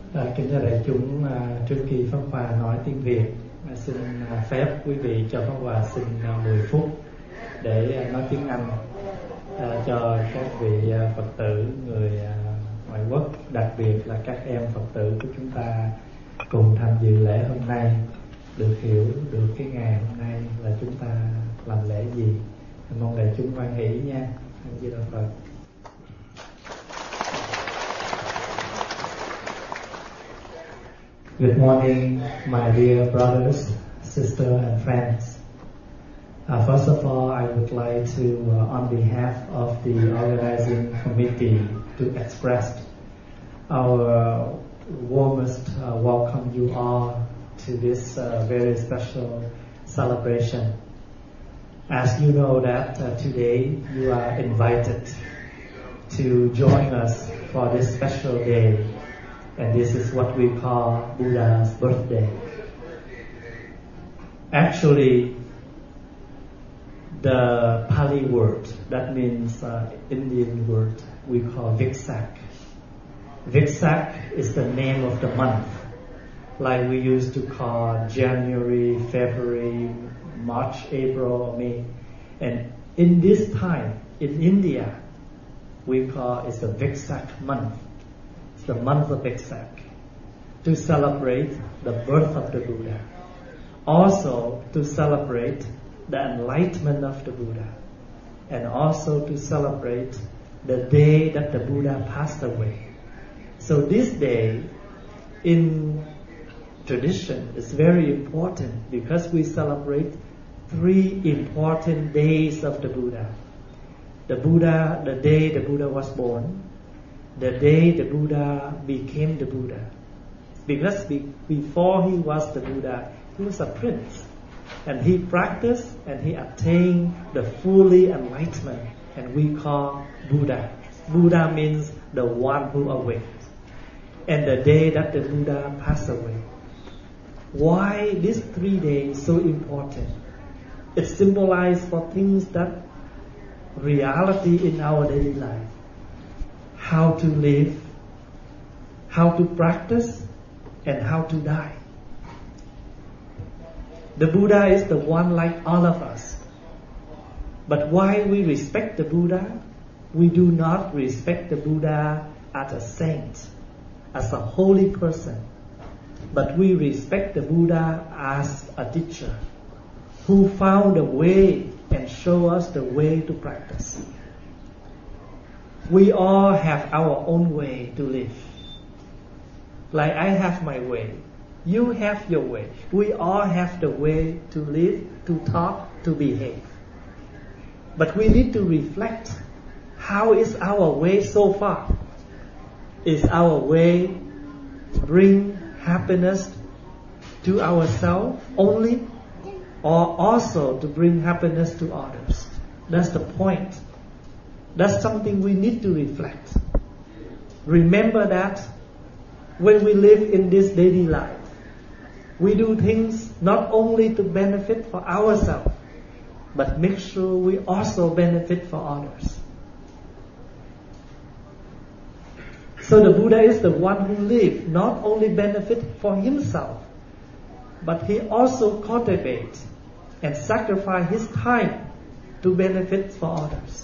Kính thưa đại chúng, trước khi Pháp Hòa nói tiếng Việt, xin phép quý vị cho Pháp Hòa xin 10 phút để nói tiếng Anh cho các vị Phật tử người ngoại quốc, đặc biệt là các em Phật tử của chúng ta cùng tham dự lễ hôm nay, được hiểu được cái ngày hôm nay là chúng ta làm lễ gì. Mong đại chúng hoan hỷ nha. Di Đà Phật. Good morning, my dear brothers, sisters, and friends. First of all, I would like to, on behalf of the organizing committee, to express our warmest welcome you all to this very special celebration. As you know that today you are invited to join us for this special day. And this is what we call Buddha's birthday. Actually, the Pali word, that means Indian word, we call Viksak. Viksak is the name of the month, like we used to call January, February, March, April, May. And in this time, in India, we call it the Viksak month. The month of Viksak, to celebrate the birth of the Buddha, also to celebrate the enlightenment of the Buddha, and also to celebrate the day that the Buddha passed away. So this day in tradition is very important because we celebrate 3 important days of the Buddha. The day the Buddha was born, the day the Buddha became the Buddha. Because before he was the Buddha, he was a prince. And he practiced and he attained the fully enlightenment. And we call Buddha. Buddha means the one who awakes. And the day that the Buddha passed away. Why these 3 days so important? It symbolizes for things that reality in our daily life. How to live, how to practice, and how to die. The Buddha is the one like all of us. But why we respect the Buddha? We do not respect the Buddha as a saint, as a holy person. But we respect the Buddha as a teacher who found a way and showed us the way to practice. We all have our own way to live. Like I have my way, you have your way. We all have the way to live, to talk, to behave. But we need to reflect, how is our way so far? Is our way bring happiness to ourselves only, or also to bring happiness to others? That's the point. That's something we need to reflect. Remember that when we live in this daily life, we do things not only to benefit for ourselves, but make sure we also benefit for others. So the Buddha is the one who lived, not only benefit for himself, but he also cultivates and sacrifice his time to benefit for others.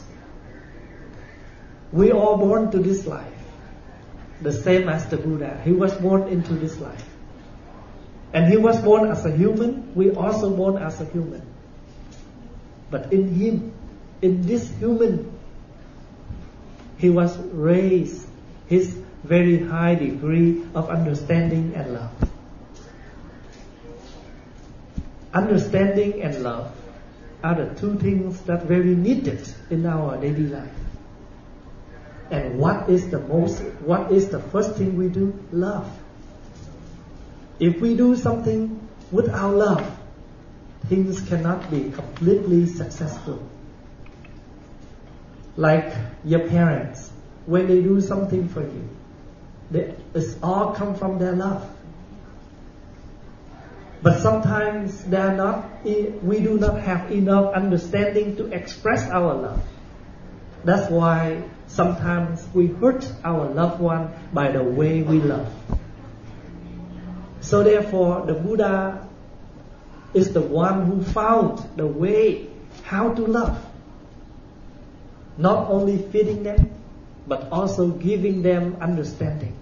We are born to this life, the same as the Buddha. He was born into this life. And he was born as a human, we also born as a human. But in him, in this human, he was raised his very high degree of understanding and love. Understanding and love are the 2 things that very needed in our daily life. And what is the first thing we do? Love. If we do something without love, things cannot be completely successful. Like your parents, when they do something for you, it's all come from their love. But sometimes we do not have enough understanding to express our love. That's why sometimes we hurt our loved one by the way we love. So therefore, the Buddha is the one who found the way how to love. Not only feeding them, but also giving them understanding.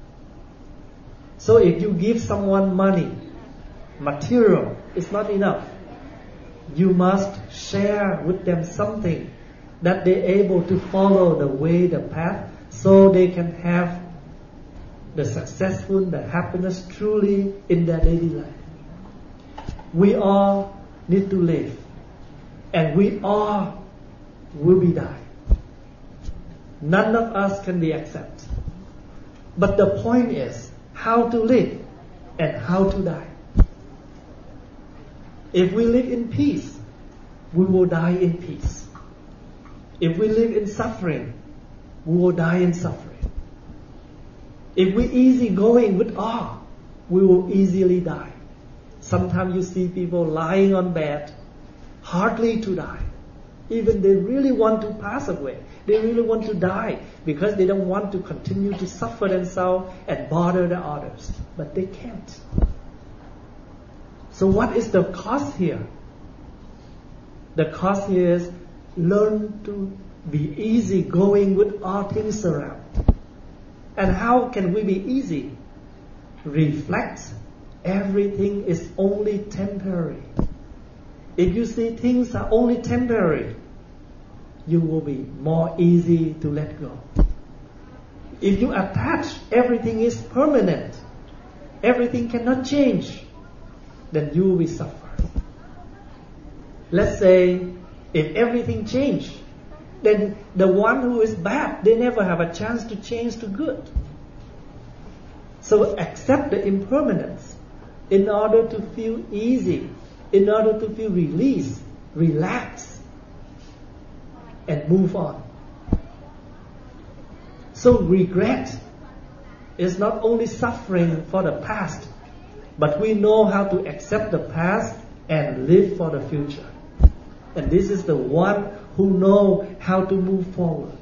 So if you give someone money, material is not enough. You must share with them something that they're able to follow the way, the path, so they can have the successful, the happiness truly in their daily life. We all need to live, and we all will be die. None of us can be exempt. But the point is how to live and how to die. If we live in peace, we will die in peace. If we live in suffering, we will die in suffering. If we easy going with awe, we will easily die. Sometimes you see people lying on bed, hardly to die. Even they really want to pass away. They really want to die because they don't want to continue to suffer themselves and bother the others. But they can't. So what is the cost here? The cost here is learn to be easy going with all things around. And how can we be easy? Reflect. Everything is only temporary. If you see things are only temporary, you will be more easy to let go. If you attach everything is permanent, everything cannot change, then you will suffer. Let's say if everything changed, then the one who is bad, they never have a chance to change to good. So accept the impermanence in order to feel easy, in order to feel release, relax, and move on. So regret is not only suffering for the past, but we know how to accept the past and live for the future. And this is the one who knows how to move forward.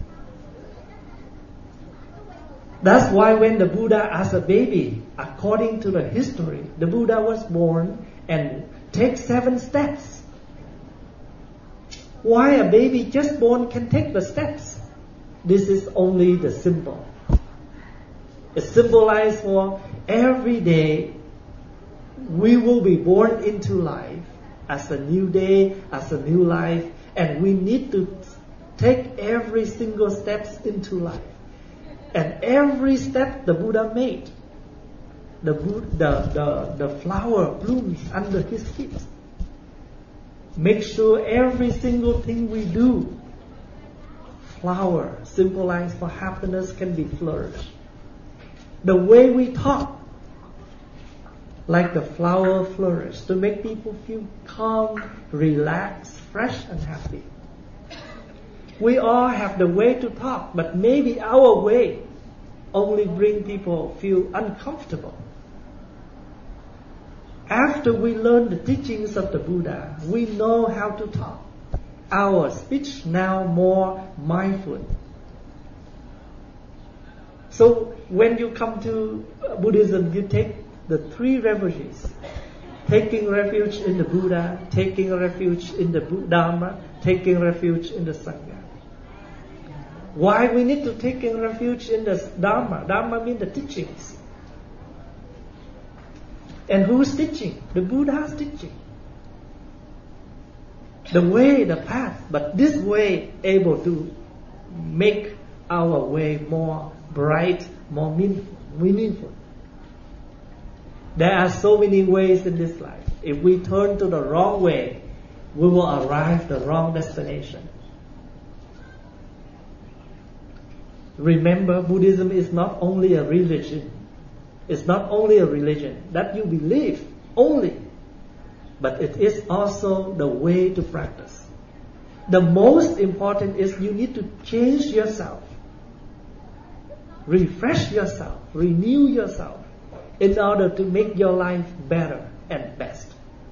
That's why when the Buddha as a baby, according to the history, the Buddha was born and take 7 steps. Why a baby just born can take the steps? This is only the symbol. It symbolizes for every day we will be born into life as a new day, as a new life, and we need to take every single steps into life. And every step the Buddha made, the flower blooms under his feet. Make sure every single thing we do, flower symbolized for happiness, can be flourished. The way we talk, like the flower flourish, to make people feel calm, relaxed, fresh and happy. We all have the way to talk, but maybe our way only bring people feel uncomfortable. After we learn the teachings of the Buddha, we know how to talk. Our speech now more mindful. So when you come to Buddhism, you take the 3 refuges. Taking refuge in the Buddha, taking refuge in the Dharma, taking refuge in the Sangha. Why we need to take refuge in the Dharma? Dharma means the teachings. And who's teaching? The Buddha's teaching. The way, the path, but this way able to make our way more bright, more meaningful. There are so many ways in this life. If we turn to the wrong way, we will arrive at the wrong destination. Remember, Buddhism is not only a religion. It's not only a religion that you believe only, but it is also the way to practice. The most important is you need to change yourself, refresh yourself, renew yourself in order to make your life better and best.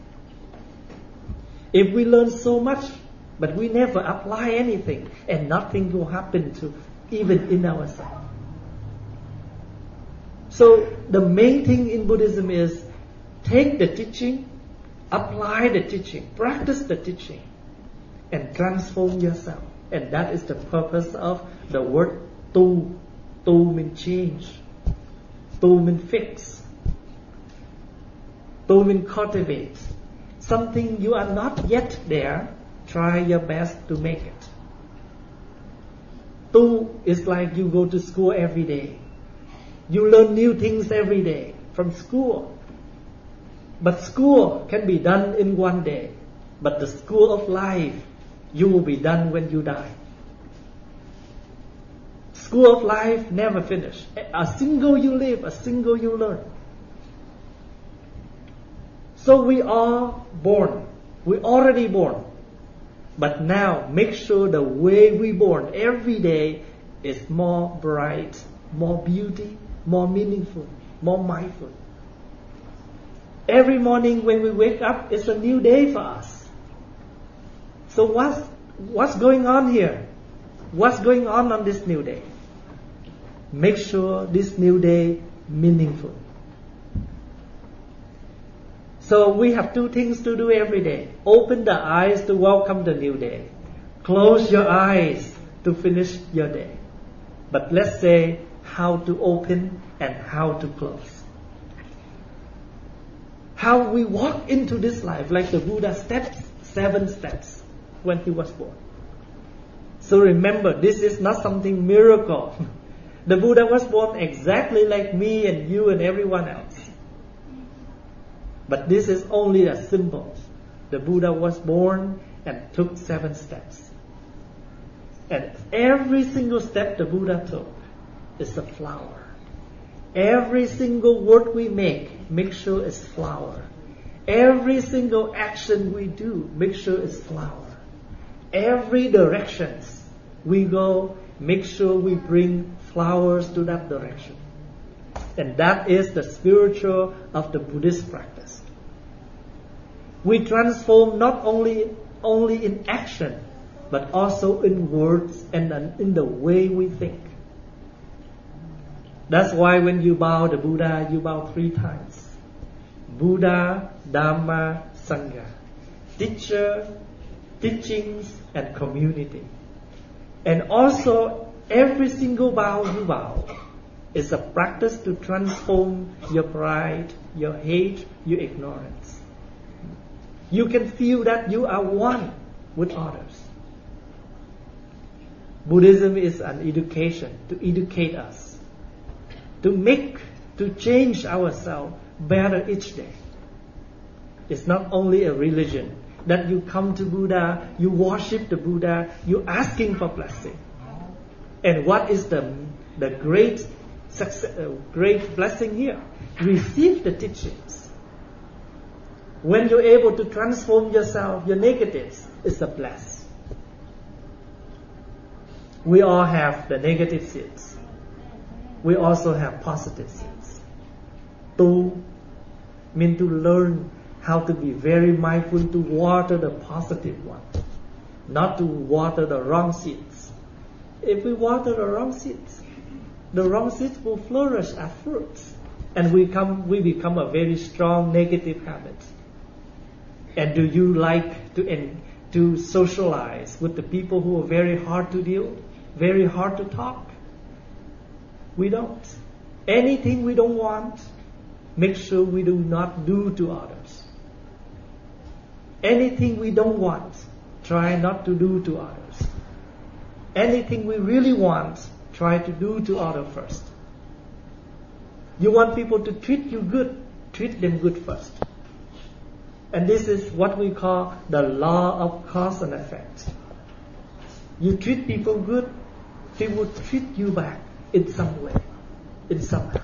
If we learn so much, but we never apply anything, and nothing will happen to even in ourselves. So the main thing in Buddhism is take the teaching, apply the teaching, practice the teaching, and transform yourself. And that is the purpose of the word tu. Tu means change. Tu means fix. Tu means cultivate. Something you are not yet there, try your best to make it. Tu is like you go to school every day. You learn new things every day from school. But school can be done in one day. But the school of life, you will be done when you die. School of life never finish. A single you live, a single you learn. So we are born. We're already born. But now make sure the way we born every day is more bright, more beauty, more meaningful, more mindful. Every morning when we wake up, it's a new day for us. So what's going on here? What's going on this new day? Make sure this new day meaningful. So we have two things to do every day. Open the eyes to welcome the new day. Close your eyes to finish your day. But let's say how to open and how to close. How we walk into this life, like the Buddha steps, 7 steps when he was born. So remember, this is not something miracle. The Buddha was born exactly like me and you and everyone else. But this is only a symbol. The Buddha was born and took 7 steps. And every single step the Buddha took is a flower. Every single word we make sure it's flower. Every single action we do, make sure it's flower. Every directions we go, make sure we bring flowers to that direction. And that is the spiritual of the Buddhist practice. We transform not only in action, but also in words and in the way we think. That's why when you bow the Buddha, you bow 3 times. Buddha, Dhamma, Sangha. Teacher, teachings, and community. And also, every single bow you bow is a practice to transform your pride, your hate, your ignorance. You can feel that you are one with others. Buddhism is an education to educate us, to change ourselves better each day. It's not only a religion that you come to Buddha, you worship the Buddha, you're asking for blessing. And what is the great great blessing here? Receive the teachings. When you're able to transform yourself, your negatives, it's a bless. We all have the negative seeds. We also have positive seeds. To mean to learn how to be very mindful to water the positive one, not to water the wrong seeds. If we water the wrong seeds will flourish as fruits, and we become a very strong negative habit. And do you like to socialize with the people who are very hard to deal, very hard to talk? We don't. Anything we don't want, make sure we do not do to others. Anything we don't want, try not to do to others. Anything we really want, try to do to others first. You want people to treat you good, treat them good first. And this is what we call the law of cause and effect. You treat people good, they will treat you back in some way, in somehow.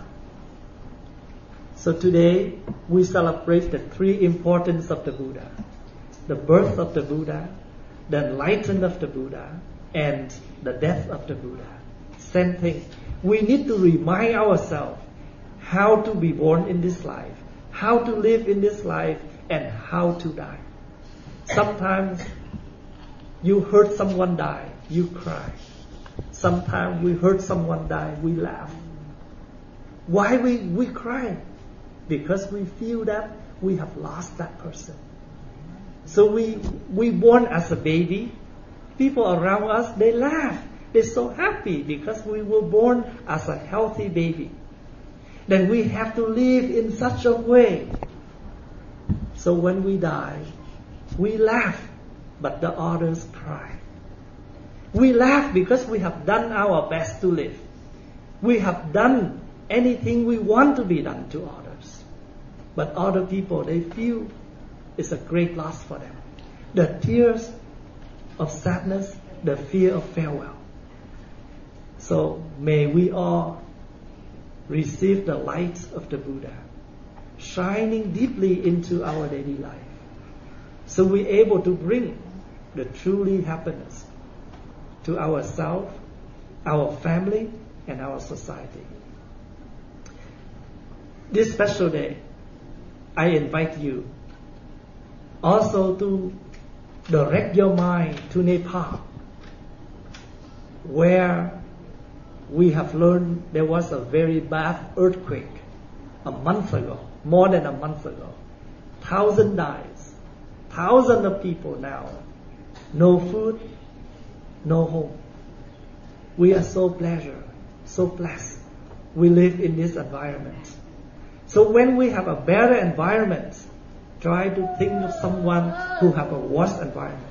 So today, we celebrate the 3 importance of the Buddha. The birth of the Buddha, the enlightenment of the Buddha, and the death of the Buddha. Same thing. We need to remind ourselves how to be born in this life, how to live in this life, and how to die. Sometimes you heard someone die, you cry. Sometimes we heard someone die, we laugh. Why we cry? Because we feel that we have lost that person. So we born as a baby. People around us, they laugh. They're so happy because we were born as a healthy baby. Then we have to live in such a way. So when we die, we laugh, but the others cry. We laugh because we have done our best to live. We have done anything we want to be done to others. But other people, they feel it's a great loss for them. The tears of sadness, the fear of farewell. So may we all receive the light of the Buddha, shining deeply into our daily life. So we're able to bring the truly happiness to ourselves, our family, and our society. This special day, I invite you also to direct your mind to Nepal, where we have learned there was a very bad earthquake a month ago, more than a month ago. 1,000 dies, thousands of people now, no food, no home. We are so blessed. We live in this environment. So when we have a better environment, try to think of someone who have a worse environment.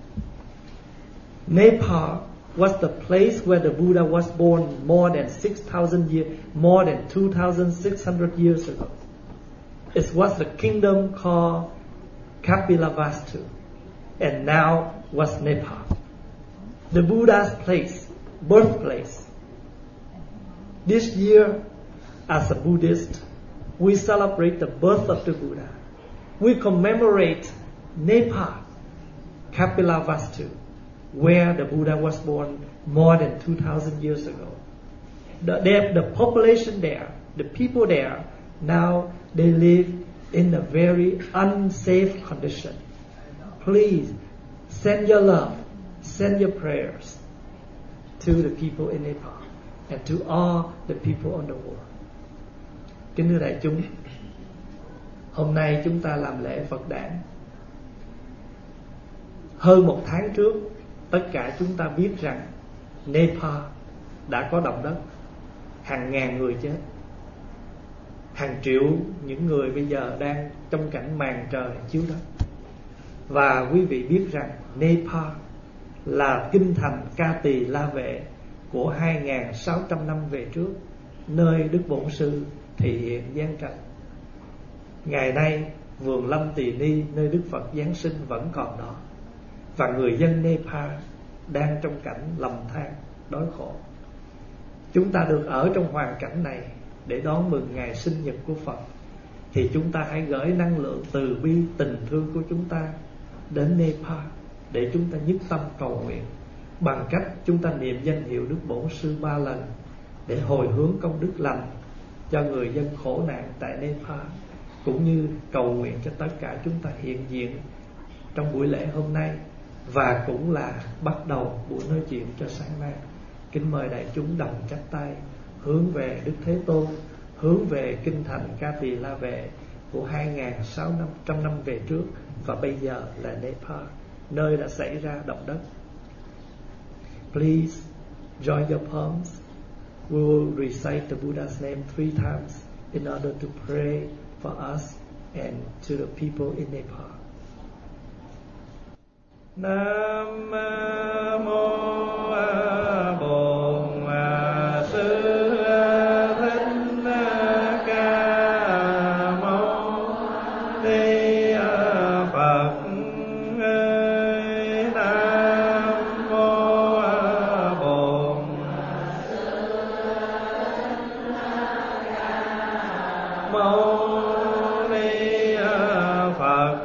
Nepal was the place where the Buddha was born more than 6,000 years, more than 2,600 years ago. It was the kingdom called Kapilavastu, and now was Nepal. The Buddha's place, birthplace. This year, as a Buddhist, we celebrate the birth of the Buddha. We commemorate Nepal, Kapilavastu, where the Buddha was born more than 2,000 years ago. The population there, the people there, now they live in a very unsafe condition. Please send your love, send your prayers to the people in Nepal and to all the people on the world. Kính thưa đại chúng, hôm nay chúng ta làm lễ Phật đản. Hơn một tháng trước, tất cả chúng ta biết rằng Nepal đã có động đất, hàng ngàn người chết, hàng triệu những người bây giờ đang trong cảnh màn trời chiếu đất. Và quý vị biết rằng Nepal là kinh thành Ca Tỳ La Vệ của 2.600 năm về trước, nơi Đức Bổn Sư thị hiện giáng trần. Ngày nay vườn Lâm Tỳ Ni nơi Đức Phật giáng sinh vẫn còn đó, và người dân Nepal đang trong cảnh lầm than đói khổ. Chúng ta được ở trong hoàn cảnh này để đón mừng ngày sinh nhật của Phật, thì chúng ta hãy gửi năng lượng từ bi tình thương của chúng ta đến Nepal để chúng ta nhất tâm cầu nguyện bằng cách chúng ta niệm danh hiệu Đức Bổn Sư 3 lần để hồi hướng công đức lành cho người dân khổ nạn tại Nepal, cũng như cầu nguyện cho tất cả chúng ta hiện diện trong buổi lễ hôm nay, và cũng là bắt đầu buổi nói chuyện cho sáng mai. Kính mời đại chúng đồng chắp tay hướng về Đức Thế Tôn, hướng về kinh thành Ca Tỳ La Vệ của 2.600 năm về trước, và bây giờ là Nepal, nơi đã xảy ra động đất. Please join your palms. We will recite the Buddha's name 3 times in order to pray for us and to the people in Nepal. Nam mô Bổn Sư Thích Ca Mâu Ni Phật. Nam mô Bổn Mâu Ni Phật.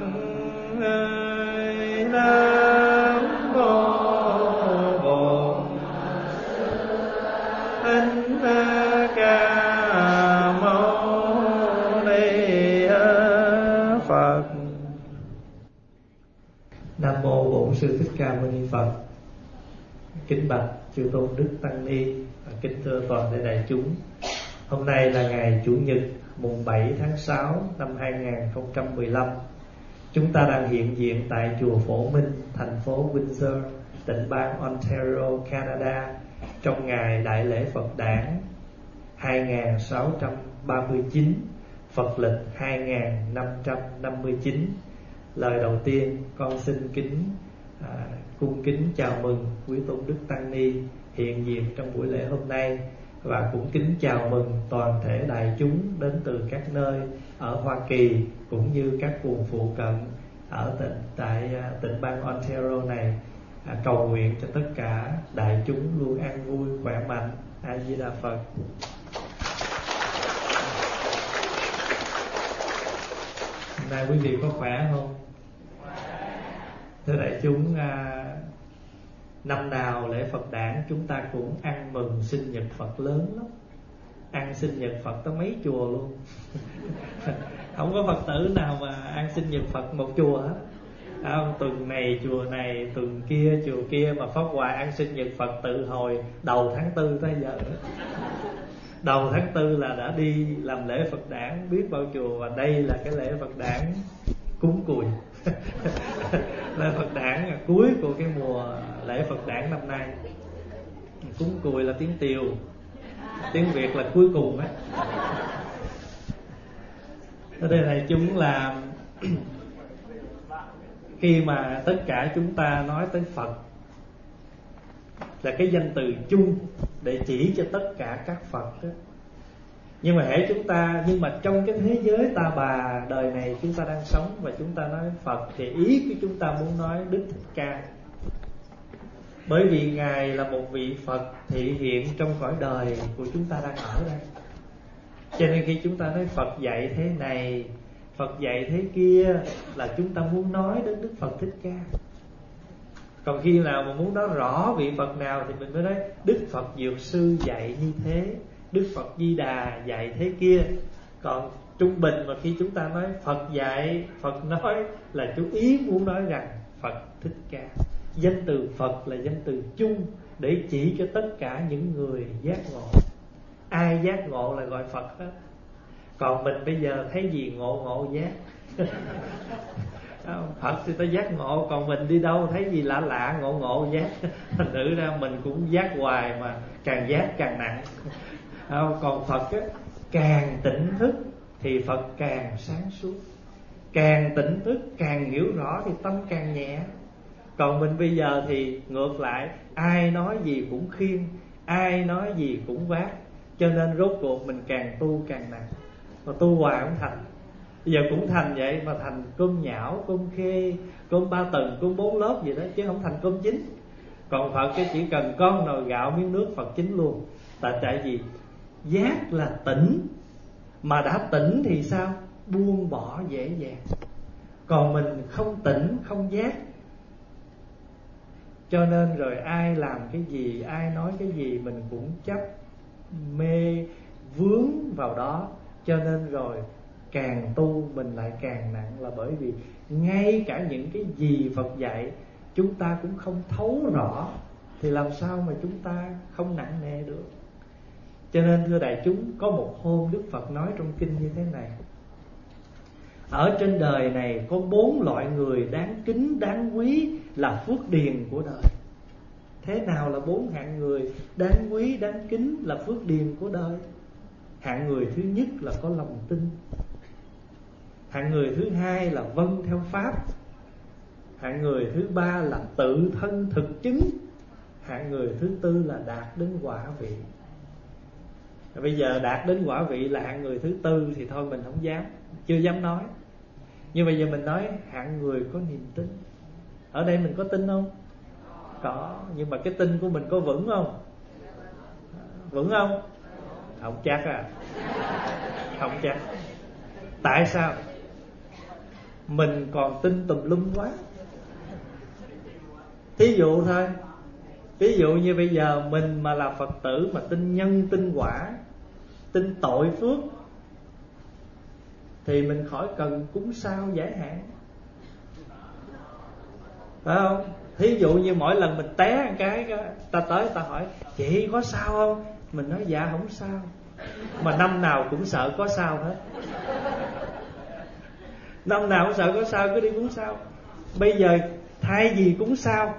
Nam mô Bổn Sư Thích Ca Mâu Ni Phật. Kính bạch chư tôn đức tăng ni, và kính thưa toàn thể đại chúng. Hôm nay là ngày Chủ nhật mùng 7 tháng 6 năm 2015. Chúng ta đang hiện diện tại chùa Phổ Minh, thành phố Windsor, tỉnh bang Ontario, Canada, trong ngày Đại lễ Phật Đản 2639, Phật lịch 2559. Lời đầu tiên con xin cung kính chào mừng quý tôn đức tăng ni hiện diện trong buổi lễ hôm nay, và cũng kính chào mừng toàn thể đại chúng đến từ các nơi ở Hoa Kỳ cũng như các vùng phụ cận ở tại tỉnh bang Ontario này. Cầu nguyện cho tất cả đại chúng luôn an vui, khỏe mạnh. A Di Đà Phật. Hôm nay quý vị có khỏe không? Thưa đại chúng, năm nào lễ Phật Đản chúng ta cũng ăn mừng sinh nhật Phật lớn lắm. Ăn sinh nhật Phật tới mấy chùa luôn. Không có Phật tử nào mà ăn sinh nhật Phật một chùa hết. Tuần này chùa này, tuần kia chùa kia, mà Pháp Hòa ăn sinh nhật Phật từ hồi đầu tháng 4 tới giờ. Đầu tháng 4 là đã đi làm lễ Phật Đản biết bao chùa, và đây là cái lễ Phật Đản cúng cùi. Lễ Phật Đản là cuối của cái mùa lễ Phật Đản năm nay. Cúng cùi là tiếng Tiều, tiếng Việt là cuối cùng á. Ở đây này chúng là khi mà tất cả chúng ta nói tới Phật là cái danh từ chung để chỉ cho tất cả các Phật đó. Nhưng mà trong cái thế giới ta bà đời này chúng ta đang sống và chúng ta nói Phật, thì ý của chúng ta muốn nói Đức Thích Ca. Bởi vì Ngài là một vị Phật thị hiện trong cõi đời của chúng ta đang ở đây. Cho nên khi chúng ta nói Phật dạy thế này, Phật dạy thế kia, là chúng ta muốn nói đến Đức Phật Thích Ca. Còn khi nào mà muốn nói rõ vị Phật nào thì mình mới nói Đức Phật Dược Sư dạy như thế, Đức Phật Di Đà dạy thế kia. Còn trung bình mà khi chúng ta nói Phật dạy, Phật nói, là chú ý muốn nói rằng Phật Thích Ca. Danh từ Phật là danh từ chung để chỉ cho tất cả những người giác ngộ. Ai giác ngộ là gọi Phật hết. Còn mình bây giờ thấy gì ngộ giác. Phật thì ta giác ngộ, còn mình đi đâu thấy gì lạ ngộ giác. Thành thử ra mình cũng giác hoài, mà càng giác càng nặng. Còn Phật á, càng tỉnh thức thì Phật càng sáng suốt. Càng tỉnh thức, càng hiểu rõ thì tâm càng nhẹ. Còn mình bây giờ thì ngược lại, ai nói gì cũng khiêng, ai nói gì cũng vác. Cho nên rốt cuộc mình càng tu càng nặng, mà tu hoài không thành. Bây giờ cũng thành vậy, mà thành cơm nhão, cơm khê, cơm 3 tầng, cơm 4 lớp gì đó, chứ không thành cơm chín. Còn Phật chỉ cần con nồi gạo miếng nước Phật chín luôn. Tại vì giác là tỉnh, mà đã tỉnh thì sao? Buông bỏ dễ dàng. Còn mình không tỉnh, không giác, cho nên rồi ai làm cái gì, ai nói cái gì mình cũng chấp, mê, vướng vào đó. Cho nên rồi càng tu mình lại càng nặng, là bởi vì ngay cả những cái gì Phật dạy chúng ta cũng không thấu rõ, thì làm sao mà chúng ta không nặng nề được. Cho nên thưa đại chúng, có một hôm Đức Phật nói trong kinh như thế này: ở trên đời này có 4 loại người đáng kính, đáng quý, là phước điền của đời. Thế nào là 4 hạng người đáng quý, đáng kính, là phước điền của đời? Hạng người thứ nhất là có lòng tin. Hạng người thứ hai là vâng theo Pháp. Hạng người thứ ba là tự thân thực chứng. Hạng người thứ tư là đạt đến quả vị. Bây giờ đạt đến quả vị là hạng người thứ tư thì thôi mình không dám, chưa dám nói. Nhưng bây giờ mình nói hạng người có niềm tin. Ở đây mình có tin không? Có. Nhưng mà cái tin của mình có vững không? Vững không? Không chắc à. Không chắc. Tại sao? Mình còn tin tùm lum quá. Thí dụ thôi, ví dụ như bây giờ mình mà là Phật tử mà tin nhân tin quả, tin tội phước, thì mình khỏi cần cúng sao giải hạn, phải không? Thí dụ như mỗi lần mình té một cái, ta tới ta hỏi chị có sao không, mình nói dạ không sao. mà năm nào cũng sợ có sao hết. Năm nào cũng sợ có sao, cứ đi cúng sao. Bây giờ thay vì cúng sao,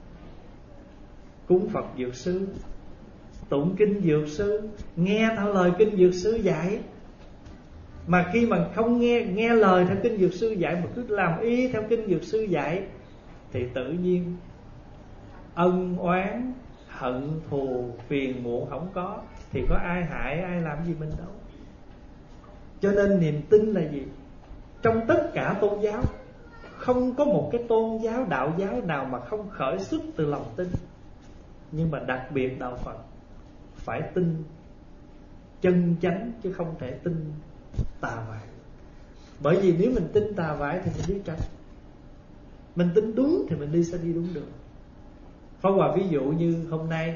cúng Phật Dược Sư, tụng kinh Dược Sư, nghe theo lời kinh Dược Sư dạy. Mà khi mà không nghe lời theo kinh Dược Sư dạy, mà cứ làm y theo kinh Dược Sư dạy, thì tự nhiên ân oán, hận thù, phiền muộn không có, thì có ai hại ai làm gì mình đâu. Cho nên niềm tin là gì? Trong tất cả tôn giáo, không có một cái tôn giáo, đạo giáo nào mà không khởi xuất từ lòng tin. Nhưng mà đặc biệt đạo Phật phải tin chân chánh, chứ không thể tin tà vại. Bởi vì nếu mình tin tà vại thì mình đi trật, mình tin đúng thì mình sẽ đi đúng đường. Pháp Hòa ví dụ như hôm nay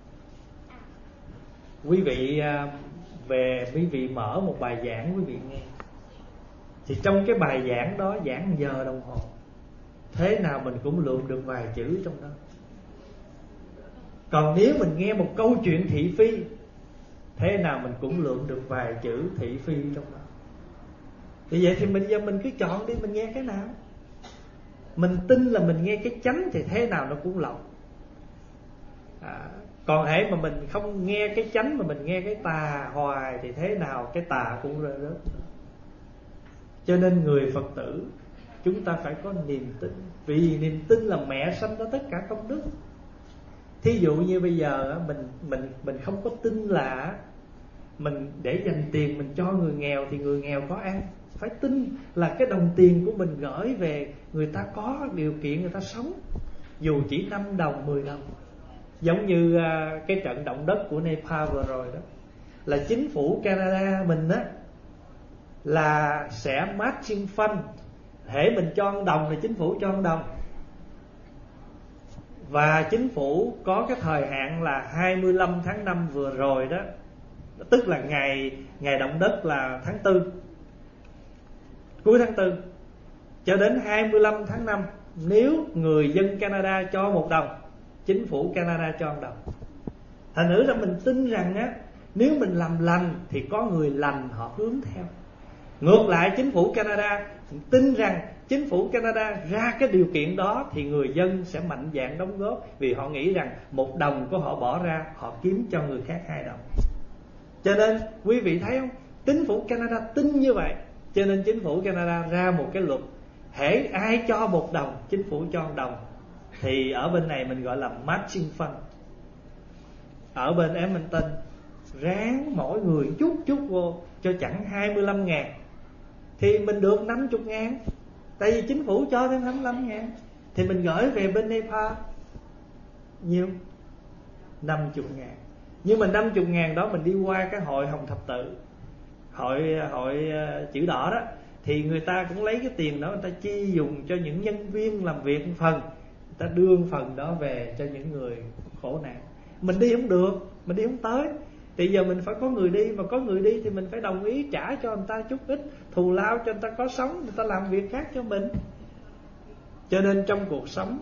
quý vị mở một bài giảng quý vị nghe, thì trong cái bài giảng đó giảng 1 giờ đồng hồ, thế nào mình cũng lượm được vài chữ trong đó. Còn nếu mình nghe một câu chuyện thị phi, thế nào mình cũng lượm được vài chữ thị phi trong đó. Thì vậy thì mình cứ chọn đi, mình nghe cái nào. Mình tin là mình nghe cái chánh thì thế nào nó cũng lọc. Còn hễ mà mình không nghe cái chánh mà mình nghe cái tà hoài, thì thế nào cái tà cũng rơi rớt. Cho nên người Phật tử chúng ta phải có niềm tin, vì niềm tin là mẹ sanh ra tất cả công đức. Thí dụ như bây giờ mình không có tin là mình để dành tiền mình cho người nghèo thì người nghèo có ăn. Phải tin là cái đồng tiền của mình gửi về, người ta có điều kiện người ta sống, dù chỉ 5 đồng 10 đồng. Giống như cái trận động đất của Nepal vừa rồi đó, là chính phủ Canada mình á là sẽ matching fund. Hễ mình cho 1 đồng thì chính phủ cho 1 đồng. Và chính phủ có cái thời hạn là 25 tháng 5 vừa rồi đó, tức là ngày động đất là tháng 4, cuối tháng 4, cho đến 25 tháng 5. Nếu người dân Canada cho 1 đồng, chính phủ Canada cho 1 đồng. Thành thử ra mình tin rằng á, nếu mình làm lành thì có người lành họ hướng theo. Ngược lại chính phủ Canada tin rằng chính phủ Canada ra cái điều kiện đó thì người dân sẽ mạnh dạn đóng góp, vì họ nghĩ rằng 1 đồng của họ bỏ ra, họ kiếm cho người khác 2 đồng. Cho nên quý vị thấy không, chính phủ Canada tin như vậy, cho nên chính phủ Canada ra một cái luật, hễ ai cho 1 đồng, chính phủ cho 1 đồng, thì ở bên này mình gọi là matching fund. Ở bên Edmonton ráng mỗi người chút vô, cho chẳng 25.000 thì mình được 50.000. Tại vì chính phủ cho thêm 25.000, thì mình gửi về bên Nepal nhiêu? 50.000. Nhưng mà 50.000 đó mình đi qua cái hội Hồng Thập Tự, hội chữ đỏ đó, thì người ta cũng lấy cái tiền đó, người ta chi dùng cho những nhân viên làm việc một phần, người ta đưa một phần đó về cho những người khổ nạn. Mình đi không được, mình đi không tới, thì giờ mình phải có người đi, mà có người đi thì mình phải đồng ý trả cho người ta chút ít thù lao cho người ta có sống, người ta làm việc khác cho mình. Cho nên trong cuộc sống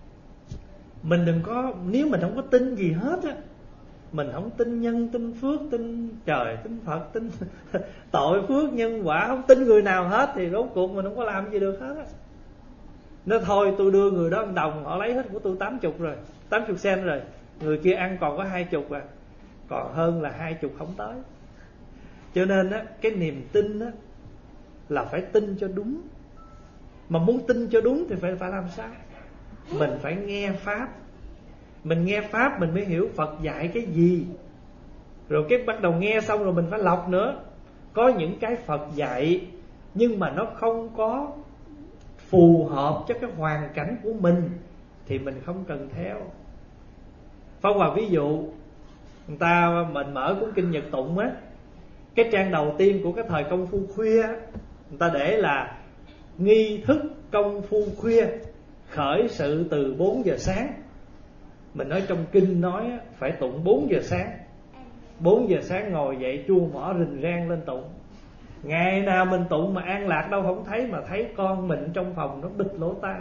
mình đừng có, nếu mình không có tin gì hết á, mình không tin nhân, tin phước, tin trời, tin Phật, tin tội phước nhân quả, không tin người nào hết, thì rốt cuộc mình không có làm gì được hết á. Nói thôi tôi đưa người đó 1 đồng, họ lấy hết của tôi 80 rồi, 80 cent rồi, người kia ăn còn có 20 à, còn hơn là 20 không tới. Cho nên á, cái niềm tin á là phải tin cho đúng. Mà muốn tin cho đúng thì phải làm sao? Mình phải nghe Pháp. Mình nghe Pháp mình mới hiểu Phật dạy cái gì. Rồi cái bắt đầu nghe xong rồi mình phải lọc nữa. Có những cái Phật dạy nhưng mà nó không có phù hợp cho cái hoàn cảnh của mình thì mình không cần theo. Pháp Hòa ví dụ, mình mở cuốn kinh Nhật Tụng á, cái trang đầu tiên của cái thời công phu khuya á, người ta để là nghi thức công phu khuya, khởi sự từ 4 giờ sáng. Mình nói trong kinh nói á, phải tụng 4 giờ sáng. 4 giờ sáng ngồi dậy chuông mỏ rình rang lên tụng. Ngày nào mình tụng mà an lạc đâu không thấy, mà thấy con mình trong phòng nó bịt lỗ tai,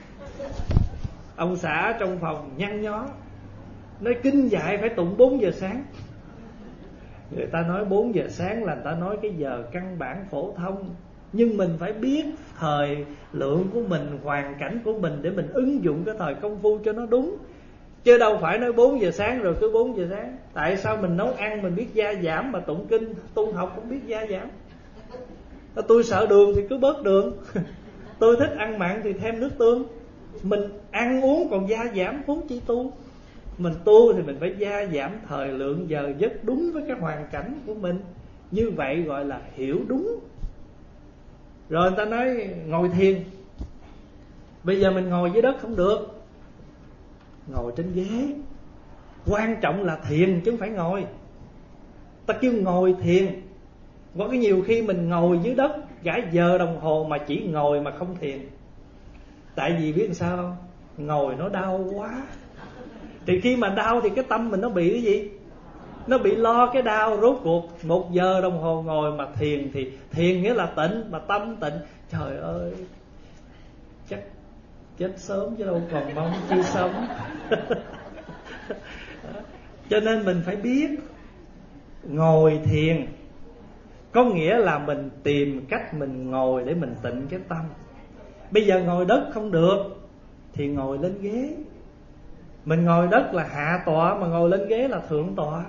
ông xã trong phòng nhăn nhó, nói kinh dạy phải tụng 4 giờ sáng. Người ta nói 4 giờ sáng là người ta nói cái giờ căn bản phổ thông, nhưng mình phải biết thời lượng của mình, hoàn cảnh của mình để mình ứng dụng cái thời công phu cho nó đúng. Chứ đâu phải nói 4 giờ sáng rồi cứ 4 giờ sáng. Tại sao mình nấu ăn mình biết gia giảm mà tụng kinh tu học không biết gia giảm? Tôi sợ đường thì cứ bớt đường. Tôi thích ăn mặn thì thêm nước tương. Mình ăn uống còn gia giảm, huống chi tu. Mình tu thì mình phải gia giảm thời lượng giờ giấc đúng với cái hoàn cảnh của mình. Như vậy gọi là hiểu đúng. Rồi người ta nói ngồi thiền. Bây giờ mình ngồi dưới đất không được, ngồi trên ghế. Quan trọng là thiền chứ không phải ngồi. Ta kêu ngồi thiền. Có cái nhiều khi mình ngồi dưới đất cả giờ đồng hồ mà chỉ ngồi mà không thiền. Tại vì biết làm sao không? Ngồi nó đau quá. Thì khi mà đau thì cái tâm mình nó bị cái gì? Nó bị lo cái đau. Rốt cuộc 1 giờ đồng hồ ngồi mà thiền, thì thiền nghĩa là tịnh, mà tâm tịnh. Trời ơi, chắc chết sớm chứ đâu còn mong chi sống. Cho nên mình phải biết ngồi thiền có nghĩa là mình tìm cách mình ngồi để mình tịnh cái tâm. Bây giờ ngồi đất không được thì ngồi lên ghế. Mình ngồi đất là hạ tọa, mà ngồi lên ghế là thượng tọa.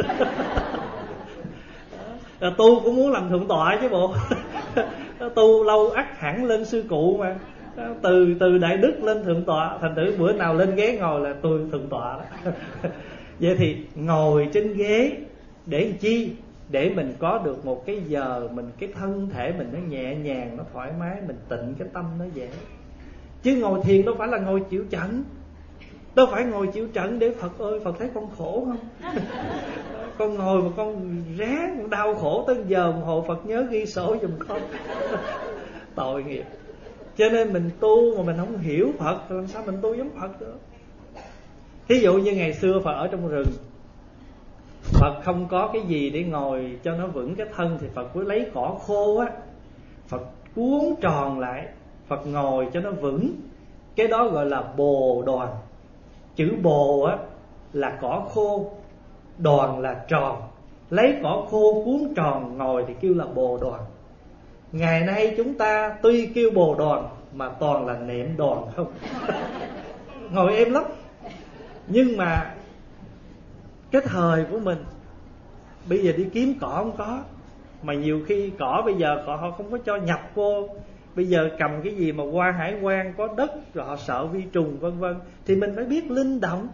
Tu cũng muốn làm thượng tọa chứ bộ. Tu lâu ắt hẳn lên sư cụ mà. Từ đại đức lên thượng tọa. Thành thử bữa nào lên ghế ngồi là tôi thượng tọa đó. Vậy thì ngồi trên ghế để làm chi? Để mình có được một cái giờ mình, cái thân thể mình nó nhẹ nhàng, nó thoải mái, mình tịnh cái tâm nó dễ. Chứ ngồi thiền đâu phải là ngồi chịu trận. Đâu phải ngồi chịu trận để Phật ơi Phật thấy con khổ không? Con ngồi mà con ráng, con đau khổ tới giờ đồng hồ, Phật nhớ ghi sổ giùm con. Tội nghiệp. Cho nên mình tu mà mình không hiểu Phật thì làm sao mình tu giống Phật được? Thí dụ như ngày xưa Phật ở trong rừng, Phật không có cái gì để ngồi cho nó vững cái thân, thì Phật cứ lấy cỏ khô á, Phật cuốn tròn lại, Phật ngồi cho nó vững. Cái đó gọi là bồ đoàn. Chữ bồ á là cỏ khô, đoàn là tròn. Lấy cỏ khô cuốn tròn ngồi thì kêu là bồ đoàn. Ngày nay chúng ta tuy kêu bồ đoàn mà toàn là nệm đoàn không. Ngồi êm lắm. Nhưng mà cái thời của mình bây giờ đi kiếm cỏ không có. Mà nhiều khi cỏ bây giờ họ không có cho nhập vô. Bây giờ cầm cái gì mà qua hải quan có đất rồi họ sợ vi trùng vân vân. Thì mình phải biết linh động.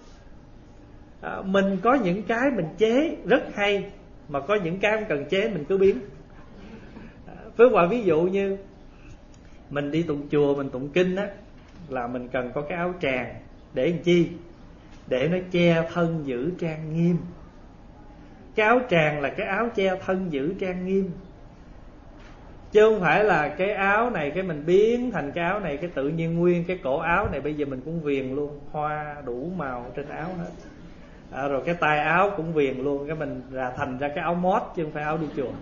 Mình có những cái mình chế rất hay, mà có những cái không cần chế mình cứ biến. Với quả ví dụ như mình đi tụng chùa, mình tụng kinh á, là mình cần có cái áo tràng. Để làm chi? Để nó che thân giữ trang nghiêm. Cái áo tràng là cái áo che thân giữ trang nghiêm, chứ không phải là cái áo này cái mình biến thành cái áo này, cái tự nhiên nguyên cái cổ áo này bây giờ mình cũng viền luôn, hoa đủ màu trên áo hết. Rồi cái tay áo cũng viền luôn, cái mình thành ra cái áo mót chứ không phải áo đi chùa.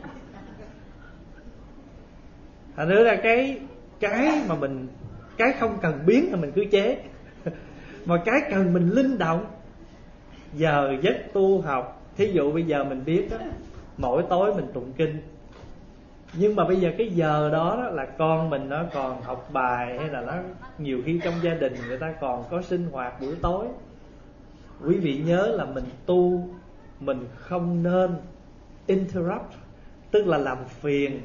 Thành nữa là cái mà mình, cái không cần biến thì mình cứ chế. Mà cái cần mình linh động. Giờ giấc tu học, thí dụ bây giờ mình biết đó, mỗi tối mình tụng kinh. Nhưng mà bây giờ cái giờ đó, là con mình nó còn học bài, hay là nó nhiều khi trong gia đình người ta còn có sinh hoạt buổi tối. Quý vị nhớ là mình tu, mình không nên interrupt, tức là làm phiền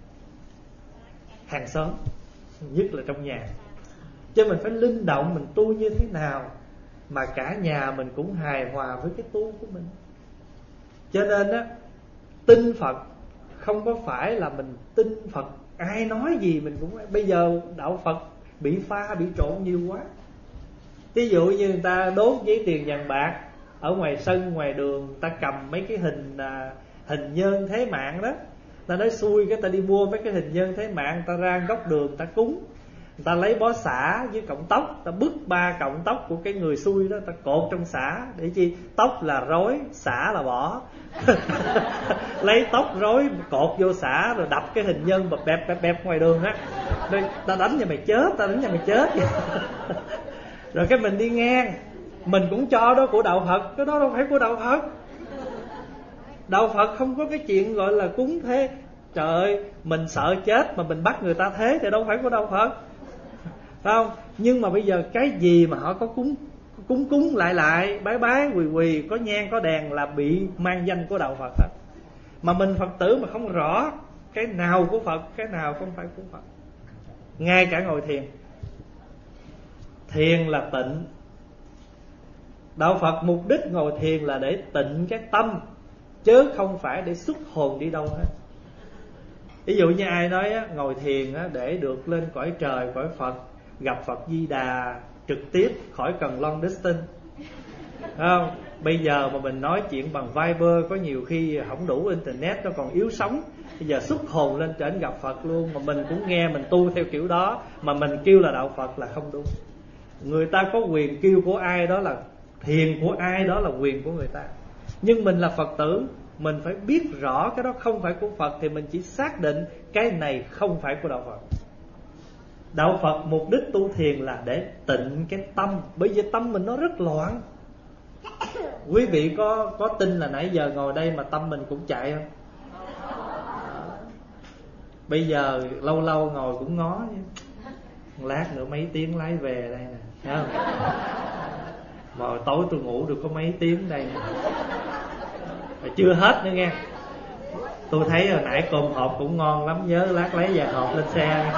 hàng xóm, nhất là trong nhà. Cho mình phải linh động, mình tu như thế nào mà cả nhà mình cũng hài hòa với cái tu của mình. Cho nên á, tin Phật không có phải là mình tin Phật ai nói gì mình cũng. Bây giờ đạo Phật bị pha, bị trộn nhiều quá. Ví dụ như người ta đốt giấy tiền vàng bạc ở ngoài sân, ngoài đường, ta cầm mấy cái hình nhân thế mạng đó. Ta nói xui cái ta đi mua mấy cái hình nhân thế mạng, ta ra góc đường ta cúng. Người ta lấy bó xả với cọng tóc, ta bứt 3 cọng tóc của cái người xui đó, ta cột trong xả. Để chi? Tóc là rối, xả là bỏ. Lấy tóc rối cột vô xả, rồi đập cái hình nhân bẹp ngoài đường á. Ta đánh nhà mày chết, ta đánh nhà mày chết. Rồi cái mình đi ngang, mình cũng cho đó của đạo Phật. Cái đó đâu phải của đạo Phật. Đạo Phật không có cái chuyện gọi là cúng thế. Trời ơi, mình sợ chết mà mình bắt người ta thế thì đâu phải của Đạo Phật, phải không? Nhưng mà bây giờ cái gì mà họ có cúng lại bái quỳ có nhang có đèn là bị mang danh của Đạo Phật hết. Mà mình Phật tử mà không rõ cái nào của Phật, cái nào không phải của Phật. Ngay cả ngồi thiền, thiền là tịnh. Đạo Phật mục đích ngồi thiền là để tịnh cái tâm, chứ không phải để xuất hồn đi đâu hết. Ví dụ như ai nói á, ngồi thiền á, để được lên cõi trời, cõi Phật, gặp Phật Di Đà trực tiếp, khỏi cần long distance, không? Bây giờ mà mình nói chuyện bằng Viber có nhiều khi không đủ internet, nó còn yếu sóng. Bây giờ xuất hồn lên trển gặp Phật luôn, mà mình cũng nghe mình tu theo kiểu đó, mà mình kêu là đạo Phật là không đúng. Người ta có quyền kêu của ai đó là thiền của ai đó là quyền của người ta. Nhưng mình là Phật tử, mình phải biết rõ cái đó không phải của Phật, thì mình chỉ xác định cái này không phải của đạo Phật. Đạo Phật mục đích tu thiền là để tịnh cái tâm, bởi vì tâm mình nó rất loạn. Quý vị có tin là nãy giờ ngồi đây mà tâm mình cũng chạy không? Bây giờ lâu lâu ngồi cũng ngó chứ. Lát nữa mấy tiếng lái về đây nè, thấy không? Mà tối tôi ngủ được có mấy tiếng đây nè. Mà chưa hết nữa nghe. Tôi thấy hồi nãy cơm hộp cũng ngon lắm, nhớ lát lấy vài hộp lên xe.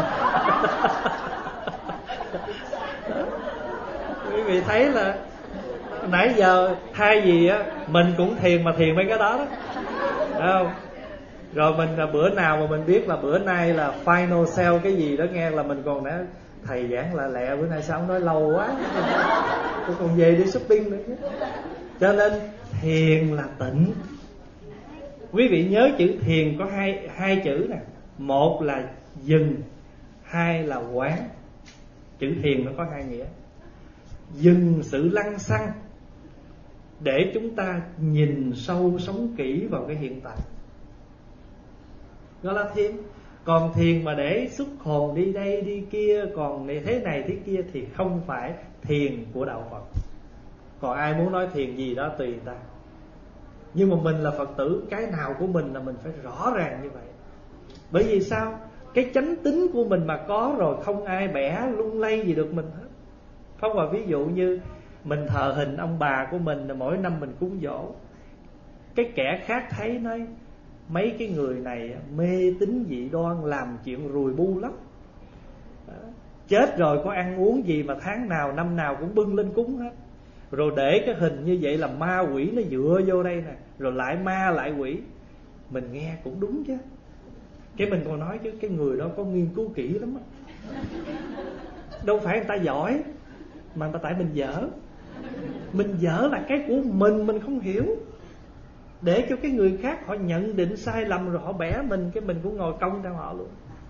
Quý vị thấy là nãy giờ thay vì á mình cũng thiền mà thiền mấy cái đó đó, phải không? Rồi mình là bữa nào mà mình biết là bữa nay là final sale cái gì đó nghe, là mình còn đã thầy giảng là lẹ bữa nay sao ông nói lâu quá, tôi còn về đi shopping nữa chứ. Cho nên thiền là tịnh. Quý vị nhớ chữ thiền có hai chữ nè, một là dừng, hai là quán. Chữ thiền nó có hai nghĩa. Dừng sự lăng xăng để chúng ta nhìn sâu sống kỹ vào cái hiện tại, đó là thiền. Còn thiền mà để xuất hồn đi đây đi kia, còn thế này thế kia thì không phải thiền của đạo Phật. Còn ai muốn nói thiền gì đó tùy ta. Nhưng mà mình là Phật tử, cái nào của mình là mình phải rõ ràng như vậy. Bởi vì sao? Cái chánh tính của mình mà có rồi, không ai bẻ lung lay gì được mình hết. Không, và ví dụ như mình thờ hình ông bà của mình, mỗi năm mình cúng dỗ, cái kẻ khác thấy nói mấy cái người này mê tín dị đoan, làm chuyện rùi bu lắm. Chết rồi có ăn uống gì mà tháng nào năm nào cũng bưng lên cúng hết. Rồi để cái hình như vậy là ma quỷ nó dựa vô đây nè, rồi lại ma lại quỷ. Mình nghe cũng đúng chứ. Cái mình còn nói chứ cái người đó có nghiên cứu kỹ lắm á. Đâu phải người ta giỏi, mà người ta tại mình dở. Mình dở là cái của mình không hiểu, để cho cái người khác họ nhận định sai lầm rồi họ bẻ mình, cái mình cũng ngồi công theo họ luôn.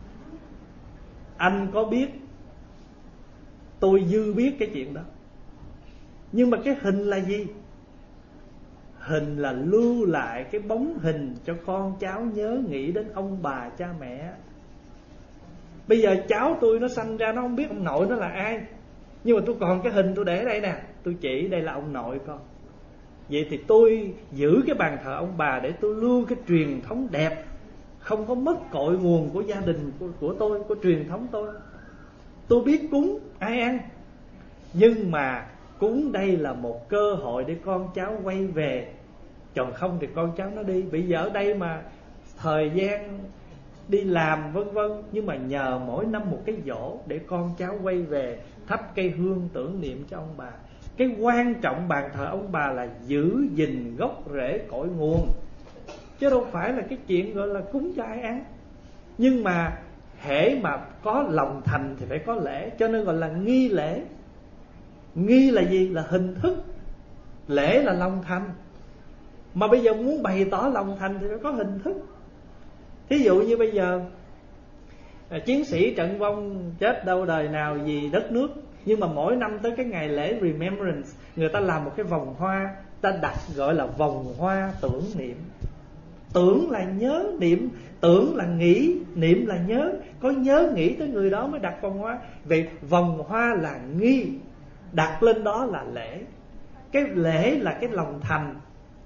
Anh có biết, tôi dư biết cái chuyện đó. Nhưng mà cái hình là gì? Hình là lưu lại cái bóng hình cho con cháu nhớ nghĩ đến ông bà cha mẹ. Bây giờ cháu tôi nó sanh ra nó không biết ông nội nó là ai, nhưng mà tôi còn cái hình tôi để đây nè, tôi chỉ đây là ông nội con. Vậy thì tôi giữ cái bàn thờ ông bà để tôi lưu cái truyền thống đẹp, không có mất cội nguồn của gia đình của tôi, của truyền thống tôi. Tôi biết cúng ai ăn, nhưng mà cúng đây là một cơ hội để con cháu quay về. Còn không thì con cháu nó đi. Bây giờ ở đây mà thời gian đi làm vân vân, nhưng mà nhờ mỗi năm một cái giỗ để con cháu quay về thắp cây hương tưởng niệm cho ông bà. Cái quan trọng bàn thờ ông bà là giữ gìn gốc rễ cội nguồn, chứ đâu phải là cái chuyện gọi là cúng cho ai ăn. Nhưng mà hễ mà có lòng thành thì phải có lễ, cho nên gọi là nghi lễ. Nghi là gì? Là hình thức. Lễ là lòng thành. Mà bây giờ muốn bày tỏ lòng thành thì phải có hình thức. Thí dụ như bây giờ chiến sĩ trận vong chết đâu đời nào vì đất nước, nhưng mà mỗi năm tới cái ngày lễ Remembrance, người ta làm một cái vòng hoa, ta đặt gọi là vòng hoa tưởng niệm. Tưởng là nhớ, niệm, tưởng là nghĩ, niệm là nhớ. Có nhớ nghĩ tới người đó mới đặt vòng hoa. Vậy vòng hoa là nghi, đặt lên đó là lễ. Cái lễ là cái lòng thành.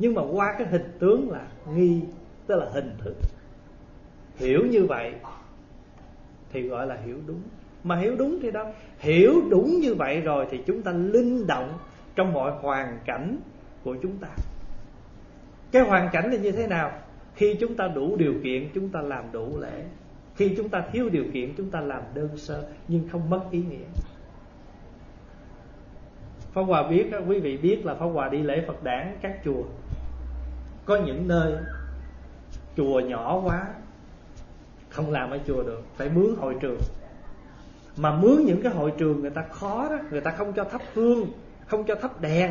Nhưng mà qua cái hình tướng là nghi, tức là hình thức. Hiểu như vậy thì gọi là hiểu đúng. Mà hiểu đúng thì đâu? Hiểu đúng như vậy rồi thì chúng ta linh động trong mọi hoàn cảnh của chúng ta. Cái hoàn cảnh là như thế nào? Khi chúng ta đủ điều kiện, chúng ta làm đủ lễ. Khi chúng ta thiếu điều kiện, chúng ta làm đơn sơ nhưng không mất ý nghĩa. Pháp Hòa biết, quý vị biết là Pháp Hòa đi lễ Phật đản các chùa. Có những nơi chùa nhỏ quá, không làm ở chùa được, phải mướn hội trường. Mà mướn những cái hội trường người ta khó đó, người ta không cho thắp hương, không cho thắp đèn.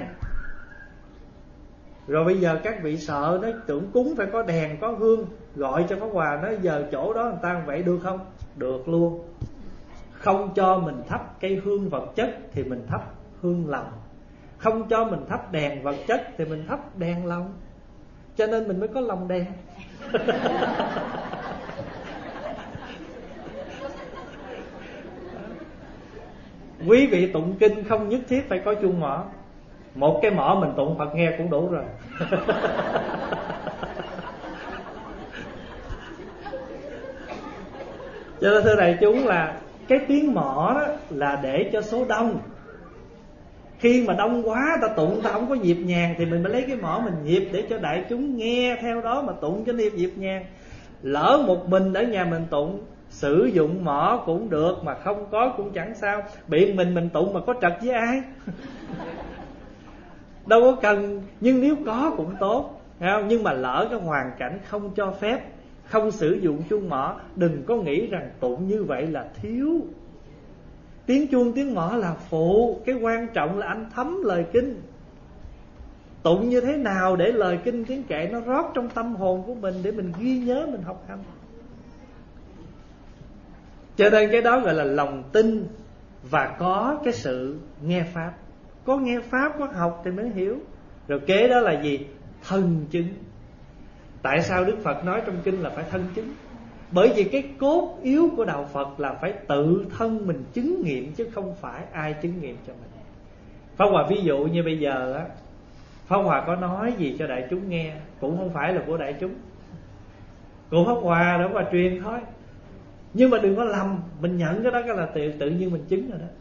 Rồi bây giờ các vị sợ nói tưởng cúng phải có đèn, có hương, gọi cho Pháp Hòa nói giờ chỗ đó người ta vậy được không? Được luôn. Không cho mình thắp cây hương vật chất thì mình thắp hương lòng. Không cho mình thắp đèn vật chất thì mình thắp đèn lòng. Cho nên mình mới có lòng đèn. Quý vị tụng kinh không nhất thiết phải có chuông mỏ. Một cái mỏ mình tụng Phật nghe cũng đủ rồi. Cho nên thưa đại chúng là cái tiếng mỏ đó là để cho số đông. Khi mà đông quá ta tụng ta không có nhịp nhàng thì mình mới lấy cái mỏ mình nhịp để cho đại chúng nghe theo đó mà tụng cho nhịp nhàng. Lỡ một mình ở nhà mình tụng, sử dụng mỏ cũng được mà không có cũng chẳng sao. Biện mình tụng mà có trật với ai? Đâu có cần. Nhưng nếu có cũng tốt, không? Nhưng mà lỡ cái hoàn cảnh không cho phép, không sử dụng chuông mỏ, đừng có nghĩ rằng tụng như vậy là thiếu. Tiếng chuông tiếng mỏ là phụ, cái quan trọng là anh thấm lời kinh. Tụng như thế nào để lời kinh tiếng kệ nó rót trong tâm hồn của mình, để mình ghi nhớ, mình học hành. Cho nên cái đó gọi là lòng tin và có cái sự nghe pháp. Có nghe pháp, có học thì mới hiểu. Rồi kế đó là gì? Thân chứng. Tại sao Đức Phật nói trong kinh là phải thân chứng? Bởi vì cái cốt yếu của đạo Phật là phải tự thân mình chứng nghiệm, chứ không phải ai chứng nghiệm cho mình. Pháp Hòa ví dụ như bây giờ á, Pháp Hòa có nói gì cho đại chúng nghe cũng không phải là của đại chúng, của Pháp Hòa đó, Pháp Hòa truyền thôi. Nhưng mà đừng có lầm, mình nhận cái đó cái là tự nhiên mình chứng rồi đó.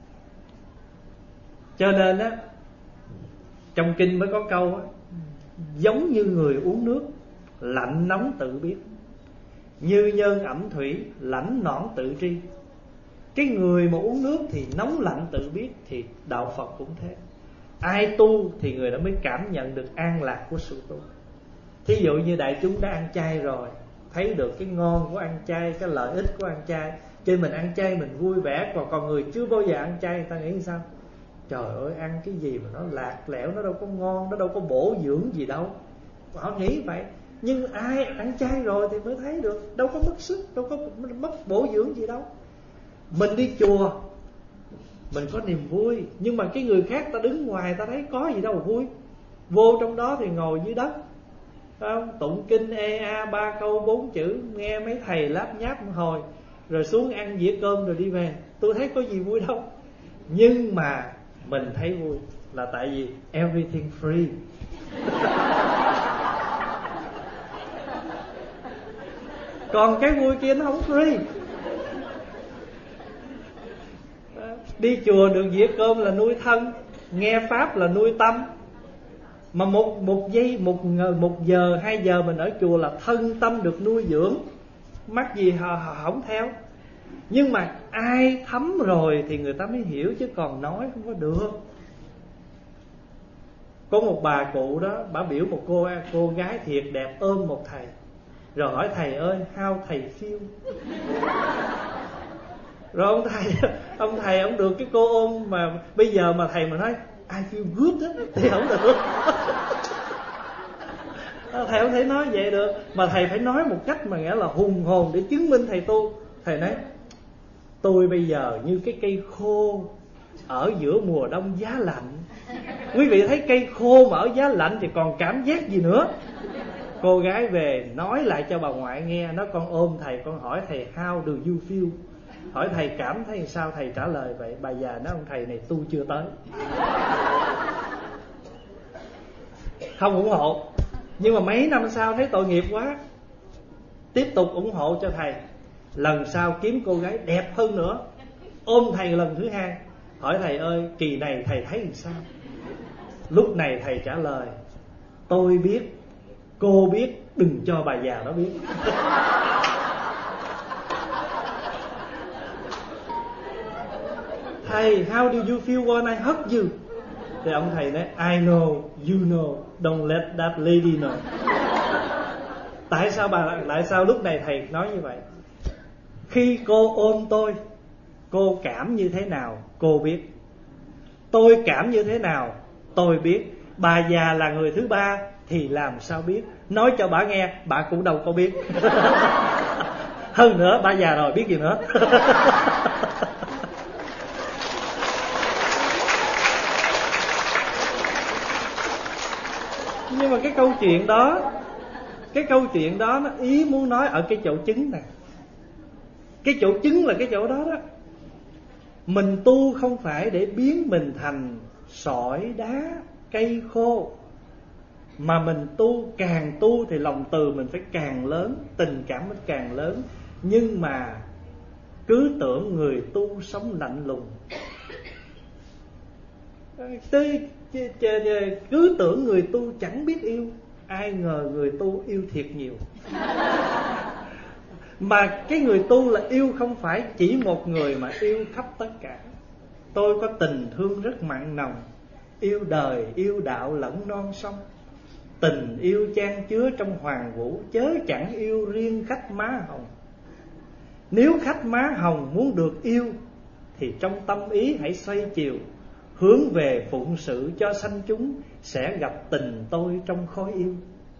Cho nên á, trong kinh mới có câu á, giống như người uống nước, lạnh nóng tự biết, như nhân ẩm thủy, lãnh nõn tự tri. Cái người mà uống nước thì nóng lạnh tự biết, thì đạo Phật cũng thế. Ai tu thì người đó mới cảm nhận được an lạc của sự tu. Thí dụ như đại chúng đã ăn chay rồi, thấy được cái ngon của ăn chay, cái lợi ích của ăn chay, cho mình ăn chay mình vui vẻ. Còn người chưa bao giờ ăn chay, người ta nghĩ sao? Trời ơi, ăn cái gì mà nó lạc lẽo, nó đâu có ngon, nó đâu có bổ dưỡng gì đâu. Họ nghĩ vậy. Nhưng ai ăn chay rồi thì mới thấy được, đâu có mất sức, đâu có mất bổ dưỡng gì đâu. Mình đi chùa mình có niềm vui, nhưng mà cái người khác ta đứng ngoài ta thấy có gì đâu mà vui. Vô trong đó thì ngồi dưới đất, không? Tụng kinh EA 3 câu 4 chữ, nghe mấy thầy láp nháp một hồi, rồi xuống ăn dĩa cơm rồi đi về. Tôi thấy có gì vui đâu. Nhưng mà mình thấy vui là tại vì everything free. Còn cái vui kia nó không free. Đi chùa được dĩa cơm là nuôi thân, nghe pháp là nuôi tâm. Mà một giây, một giờ, 2 giờ mình ở chùa là thân tâm được nuôi dưỡng. Mắc gì họ không theo. Nhưng mà ai thấm rồi thì người ta mới hiểu, chứ còn nói không có được. Có một bà cụ đó, bà biểu một cô gái thiệt đẹp ôm một thầy, rồi hỏi thầy ơi, how thầy feel? Rồi ông thầy ông được cái cô ôm, mà bây giờ mà thầy mà nói I feel good đó, thì không được. Thầy không thể nói vậy được, mà thầy phải nói một cách mà nghĩa là hùng hồn để chứng minh thầy tu. Thầy nói tôi bây giờ như cái cây khô ở giữa mùa đông giá lạnh. Quý vị thấy cây khô mà ở giá lạnh thì còn cảm giác gì nữa. Cô gái về nói lại cho bà ngoại nghe, nó con ôm thầy, con hỏi thầy how do you feel? Hỏi thầy cảm thấy sao, thầy trả lời vậy. Bà già nói ông thầy này tu chưa tới. không ủng hộ. Nhưng mà mấy năm sau thấy tội nghiệp quá, tiếp tục ủng hộ cho thầy. Lần sau kiếm cô gái đẹp hơn nữa, ôm thầy lần thứ hai, hỏi thầy ơi kỳ này thầy thấy làm sao. Lúc này thầy trả lời: tôi biết, cô biết, đừng cho bà già đó biết. Thầy, how do you feel when I hug you? Thì ông thầy nói: I know, you know, don't let that lady know. Tại sao lúc này thầy nói như vậy? Khi cô ôm tôi, cô cảm như thế nào cô biết. Tôi cảm như thế nào tôi biết. Bà già là người thứ ba thì làm sao biết. Nói cho bà nghe, bà cũng đâu có biết. Hơn nữa bà già rồi biết gì nữa. Nhưng mà cái câu chuyện đó nó ý muốn nói ở cái chỗ chứng này. Cái chỗ chứng là cái chỗ đó đó. Mình tu không phải để biến mình thành sỏi đá, cây khô, mà mình càng tu thì lòng từ mình phải càng lớn, tình cảm mình càng lớn. Nhưng mà cứ tưởng người tu sống lạnh lùng, cứ tưởng người tu chẳng biết yêu, ai ngờ người tu yêu thiệt nhiều. Mà cái người tu là yêu không phải chỉ một người, mà yêu khắp tất cả. Tôi có tình thương rất mặn nồng, yêu đời, yêu đạo lẫn non sông. Tình yêu chan chứa trong hoàng vũ, chớ chẳng yêu riêng khách má hồng. Nếu khách má hồng muốn được yêu, thì trong tâm ý hãy xoay chiều, hướng về phụng sự cho sanh chúng, sẽ gặp tình tôi trong khói yêu.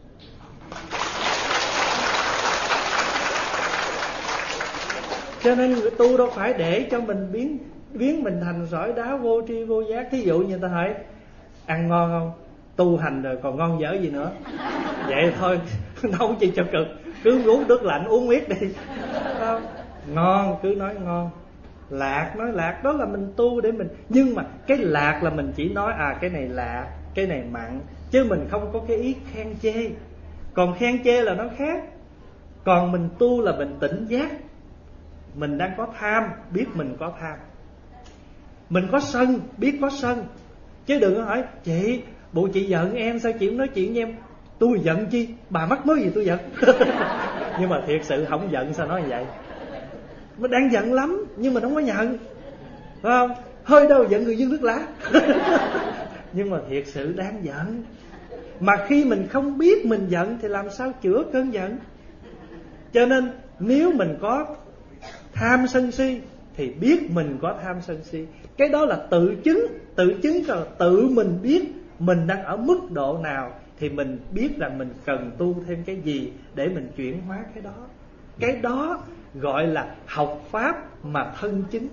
Cho nên người tu đâu phải để cho mình biến mình thành sỏi đá vô tri vô giác. Thí dụ như người ta hỏi ăn ngon không, tu hành rồi còn ngon dở gì nữa. Vậy thôi, đâu chi cho cực, cứ uống nước lạnh uống miết đi. Không, ngon cứ nói ngon, lạc nói lạc, đó là mình tu để mình. Nhưng mà cái lạc là mình chỉ nói cái này lạ, cái này mặn, chứ mình không có cái ý khen chê. Còn khen chê là nó khác. Còn mình tu là mình tỉnh giác. Mình đang có tham, biết mình có tham. Mình có sân, biết có sân. Chứ đừng có hỏi chị, bộ chị giận em, sao chị không nói chuyện với em? Tôi giận chi, bà mắc mới gì tôi giận. Nhưng mà thiệt sự không giận sao nói như vậy. Mình đang giận lắm nhưng mà không có giận, phải không? Hơi đâu giận người dương nước lá. Nhưng mà thiệt sự đang giận. Mà khi mình không biết mình giận thì làm sao chữa cơn giận. Cho nên nếu mình có tham sân si thì biết mình có tham sân si. Cái đó là tự chứng là tự mình biết mình đang ở mức độ nào, thì mình biết rằng mình cần tu thêm cái gì để mình chuyển hóa cái đó. Cái đó gọi là học pháp mà thân chứng.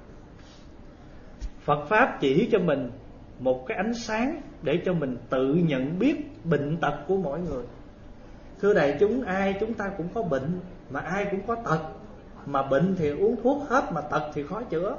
Phật Pháp chỉ cho mình một cái ánh sáng để cho mình tự nhận biết bệnh tật của mỗi người. Thưa đại chúng, ai chúng ta cũng có bệnh, mà ai cũng có tật. Mà bệnh thì uống thuốc hết, mà tật thì khó chữa.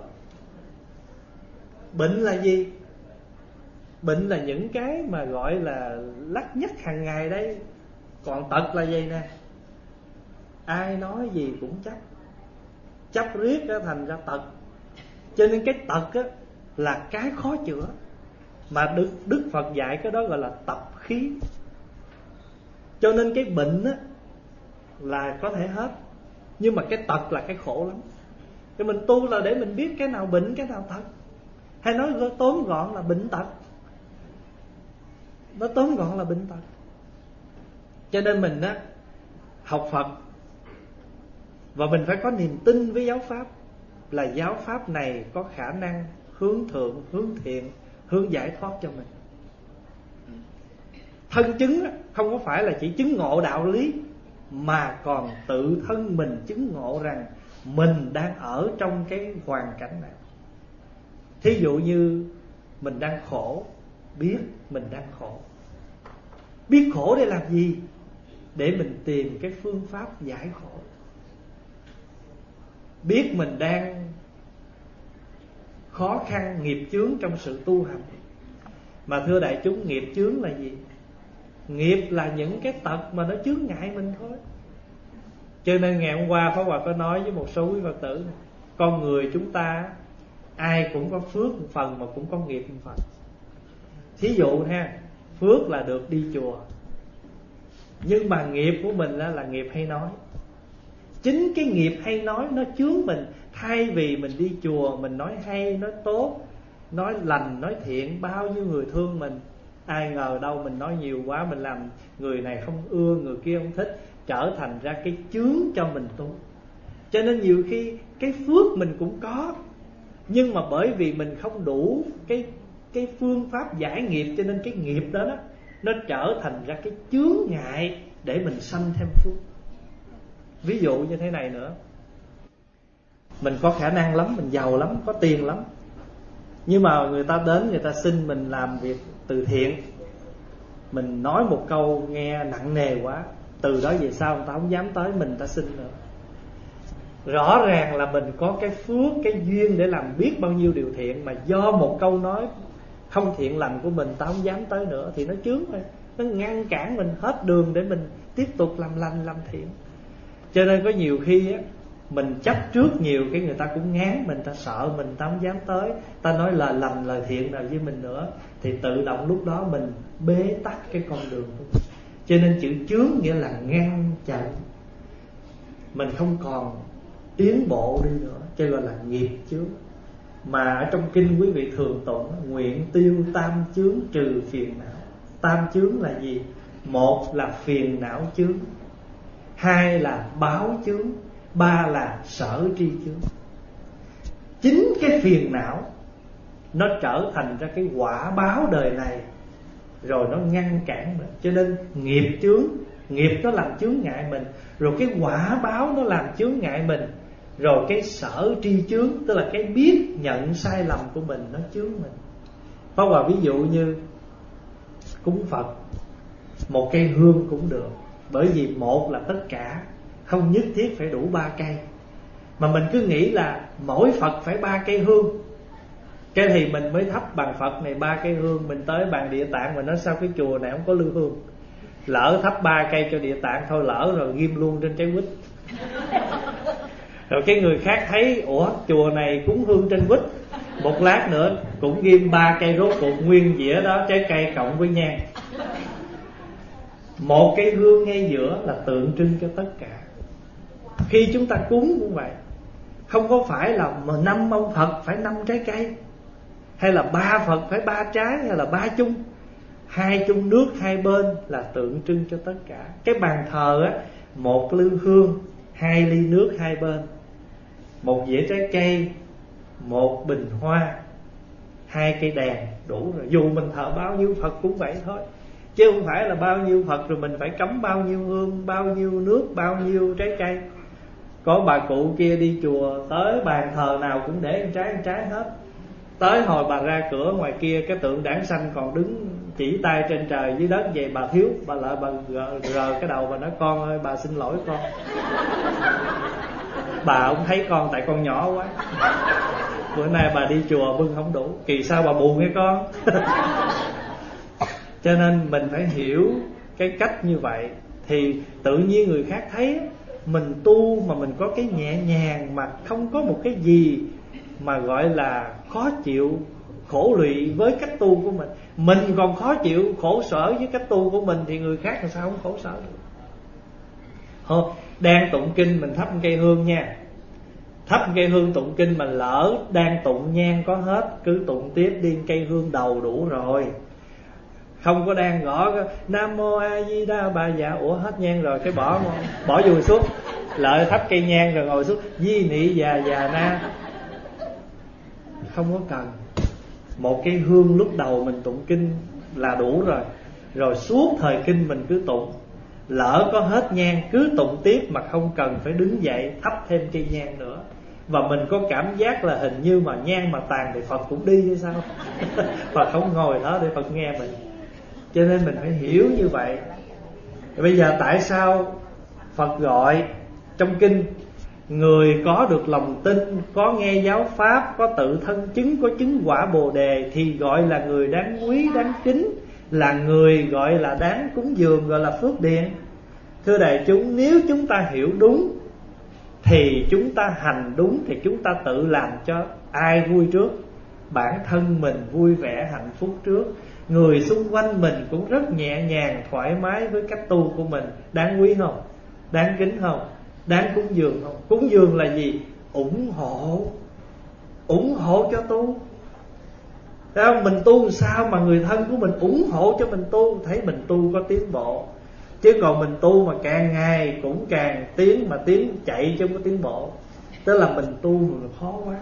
Bệnh là gì? Bệnh là những cái mà gọi là lắt nhắt hàng ngày đây. Còn tật là gì nè? Ai nói gì cũng chấp riết đó, thành ra tật. Cho nên cái tật á, là cái khó chữa. Mà Đức Phật dạy cái đó gọi là tập khí. Cho nên cái bệnh á, là có thể hết. Nhưng mà cái tật là cái khổ lắm. Thì mình tu là để mình biết cái nào bệnh, cái nào tật. Hay nói tóm gọn là bệnh tật. Nó tóm gọn là bệnh tật. Cho nên mình á, học Phật, và mình phải có niềm tin với giáo Pháp, là giáo Pháp này có khả năng hướng thượng, hướng thiện, hướng giải thoát cho mình. Thân chứng không có phải là chỉ chứng ngộ đạo lý, mà còn tự thân mình chứng ngộ rằng mình đang ở trong cái hoàn cảnh này. Thí dụ như mình đang khổ, biết mình đang khổ. Biết khổ để làm gì? Để mình tìm cái phương pháp giải khổ. Biết mình đang khó khăn, nghiệp chướng trong sự tu hành. Mà thưa đại chúng, nghiệp chướng là gì? Nghiệp là những cái tật mà nó chướng ngại mình thôi. Cho nên ngày hôm qua Pháp Hòa có nói với một số quý Phật tử, con người chúng ta ai cũng có phước một phần mà cũng có nghiệp một phần. Thí dụ ha, phước là được đi chùa, nhưng mà nghiệp của mình là nghiệp hay nói. Chính cái nghiệp hay nói nó chướng mình. Thay vì mình đi chùa, mình nói hay, nói tốt, nói lành, nói thiện, bao nhiêu người thương mình, ai ngờ đâu mình nói nhiều quá, mình làm người này không ưa, người kia không thích, trở thành ra cái chướng cho mình tu. Cho nên nhiều khi cái phước mình cũng có, nhưng mà bởi vì mình không đủ cái phương pháp giải nghiệp, cho nên cái nghiệp đó nó trở thành ra cái chướng ngại để mình sanh thêm phước. Ví dụ như thế này nữa, mình có khả năng lắm, mình giàu lắm, có tiền lắm, nhưng mà người ta đến, người ta xin mình làm việc từ thiện, mình nói một câu nghe nặng nề quá, từ đó về sau người ta không dám tới mình ta xin nữa. Rõ ràng là mình có cái phước, cái duyên để làm biết bao nhiêu điều thiện, mà do một câu nói không thiện lành của mình ta không dám tới nữa, thì nó chướng thôi, nó ngăn cản mình hết đường để mình tiếp tục làm lành, làm thiện. Cho nên có nhiều khi á, mình chấp trước nhiều cái người ta cũng ngán mình, ta sợ mình, ta không dám tới, ta nói lời lành, lời thiện nào với mình nữa, thì tự động lúc đó mình bế tắc cái con đường của mình. Cho nên chữ chướng nghĩa là ngăn chặn, mình không còn tiến bộ đi nữa, cho gọi là nghiệp chướng. Mà ở trong kinh quý vị thường tụng, nguyện tiêu tam chướng trừ phiền não. Tam chướng là gì? Một là phiền não chướng, hai là báo chướng, ba là sở tri chướng. Chính cái phiền não nó trở thành ra cái quả báo đời này, rồi nó ngăn cản mình. Cho nên nghiệp chướng, nghiệp nó làm chướng ngại mình, rồi cái quả báo nó làm chướng ngại mình, rồi cái sở tri chướng, tức là cái biết nhận sai lầm của mình, nó chướng mình. Pháp Hòa ví dụ như cúng Phật, một cây hương cũng được, bởi vì một là tất cả, không nhất thiết phải đủ 3 cây. Mà mình cứ nghĩ là mỗi Phật phải 3 cây hương, cái thì mình mới thắp bàn Phật này 3 cây hương. Mình tới bàn Địa Tạng mình nói sao cái chùa này không có lư hương, lỡ thắp 3 cây cho Địa Tạng thôi lỡ rồi, ghim luôn trên trái quýt. Rồi cái người khác thấy ủa chùa này cúng hương trên quýt, một lát nữa cũng ghim 3 cây, rốt cuộc nguyên dĩa đó trái cây cộng với nhang. Một cái hương ngay giữa là tượng trưng cho tất cả. Khi chúng ta cúng cũng vậy, không có phải là 5 ông Phật phải 5 trái cây, hay là 3 Phật phải 3 trái, hay là 3 chung. 2 chung nước hai bên là tượng trưng cho tất cả. Cái bàn thờ á, 1 lư hương, 2 ly nước hai bên, 1 dĩa trái cây, 1 bình hoa, 2 cây đèn đủ rồi. Dù mình thờ bao nhiêu Phật cũng vậy thôi, chứ không phải là bao nhiêu Phật rồi mình phải cắm bao nhiêu hương, bao nhiêu nước, bao nhiêu trái cây. Có bà cụ kia đi chùa, tới bàn thờ nào cũng để một trái hết. Tới hồi bà ra cửa ngoài kia, cái tượng Đản Sanh còn đứng chỉ tay trên trời dưới đất vậy. Bà thiếu, bà lại bà rờ cái đầu, bà nói con ơi bà xin lỗi con. Bà không thấy con tại con nhỏ quá, bữa nay bà đi chùa bưng không đủ, kỳ sau bà buồn nghe con. Cho nên mình phải hiểu cái cách như vậy, thì tự nhiên người khác thấy mình tu mà mình có cái nhẹ nhàng, mà không có một cái gì mà gọi là khó chịu, khổ lụy với cách tu của mình. Mình còn khó chịu, khổ sở với cách tu của mình, thì người khác làm sao không khổ sở được. Đang tụng kinh mình thắp cây hương nha, thắp cây hương tụng kinh mà lỡ đang tụng nhang có hết, cứ tụng tiếp đi, cây hương đầu đủ rồi. Không có đang gõ Nam Mô A Di Đà Bà Dạ, ủa hết nhang rồi cái bỏ dùi xuống, lợi thắp cây nhang rồi ngồi xuống Di Nị Già Già Na. Không có cần. Một cái hương lúc đầu mình tụng kinh là đủ rồi. Rồi suốt thời kinh mình cứ tụng, lỡ có hết nhang cứ tụng tiếp, mà không cần phải đứng dậy thắp thêm cây nhang nữa. Và mình có cảm giác là hình như mà nhang mà tàn thì Phật cũng đi hay sao. Phật không ngồi đó để Phật nghe mình. Cho nên mình phải hiểu như vậy. Bây giờ tại sao Phật gọi trong kinh, người có được lòng tin, có nghe giáo pháp, có tự thân chứng, có chứng quả Bồ Đề, thì gọi là người đáng quý, đáng kính, là người gọi là đáng cúng dường, gọi là phước điền. Thưa đại chúng, nếu chúng ta hiểu đúng thì chúng ta hành đúng, thì chúng ta tự làm cho ai vui trước? Bản thân mình vui vẻ hạnh phúc trước. Người xung quanh mình cũng rất nhẹ nhàng thoải mái với cách tu của mình. Đáng quý không? Đáng kính không? Đáng cúng dường không? Cúng dường là gì? Ủng hộ cho tu. Thấy không? Mình tu sao mà người thân của mình ủng hộ cho mình tu, thấy mình tu có tiến bộ. Chứ còn mình tu mà càng ngày cũng càng tiến, mà tiến chạy chứ không có tiến bộ, tức là mình tu mà khó quá.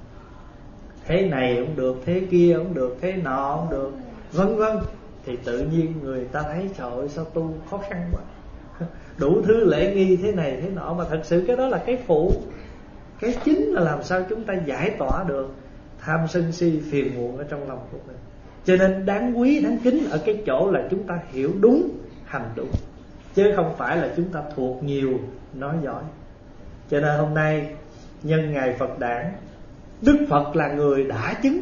Thế này cũng được, thế kia cũng được, thế nọ cũng được, vân vân, thì tự nhiên người ta thấy trời ơi sao tu khó khăn quá. Đủ thứ lễ nghi thế này thế nọ, mà thật sự cái đó là cái phụ. Cái chính là làm sao chúng ta giải tỏa được tham sân si phiền muộn ở trong lòng của mình. Cho nên đáng quý đáng kính ở cái chỗ là chúng ta hiểu đúng, hành đúng, chứ không phải là chúng ta thuộc nhiều nói giỏi. Cho nên hôm nay nhân ngày Phật đản, Đức Phật là người đã chứng,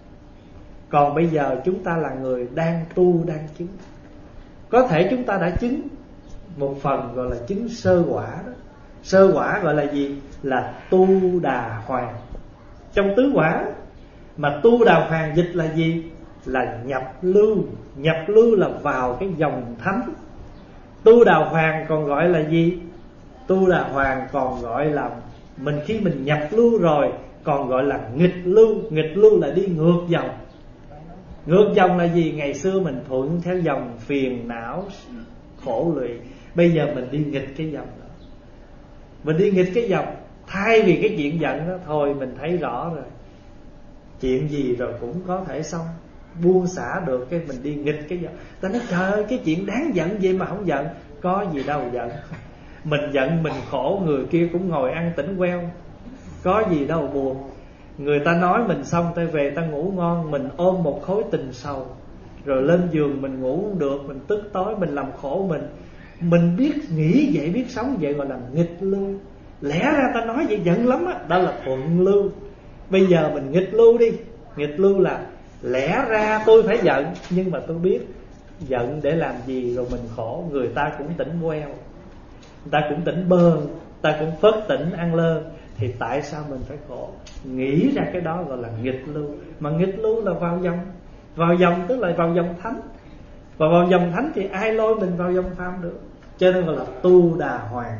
còn bây giờ chúng ta là người đang tu đang chứng. Có thể chúng ta đã chứng một phần gọi là chứng sơ quả đó. Sơ quả gọi là gì? Là tu đà hoàng trong tứ quả. Mà tu đà hoàng dịch là gì? Là nhập lưu. Nhập lưu là vào cái dòng thánh. Tu đà hoàng còn gọi là gì? Tu đà hoàng còn gọi là khi mình nhập lưu rồi còn gọi là nghịch lưu. Nghịch lưu là đi ngược dòng. Ngược dòng là gì? Ngày xưa mình thuận theo dòng phiền não khổ lụy, bây giờ mình đi nghịch cái dòng đó. Mình đi nghịch cái dòng. Thay vì cái chuyện giận đó, thôi mình thấy rõ rồi, chuyện gì rồi cũng có thể xong, buông xả được, cái mình đi nghịch cái dòng. Ta nói trời ơi, cái chuyện đáng giận gì mà không giận. Có gì đâu giận. Mình giận mình khổ, người kia cũng ngồi ăn tỉnh queo, có gì đâu buồn. Người ta nói mình xong, ta về ta ngủ ngon, mình ôm một khối tình sầu, rồi lên giường mình ngủ không được, mình tức tối, mình làm khổ mình. Mình biết nghĩ vậy, biết sống vậy gọi là nghịch lưu. Lẽ ra ta nói vậy giận lắm á, đó là thuận lưu. Bây giờ mình nghịch lưu đi. Nghịch lưu là lẽ ra tôi phải giận, nhưng mà tôi biết giận để làm gì rồi mình khổ. Người ta cũng tỉnh queo, người ta cũng tỉnh bơ, người ta cũng phớt tỉnh ăn lơ, thì tại sao mình phải khổ? Nghĩ ra cái đó gọi là nghịch lưu. Mà nghịch lưu là vào dòng. Vào dòng tức là vào dòng thánh. Và vào dòng thánh thì ai lôi mình vào dòng phàm được? Cho nên gọi là tu đà hoàng.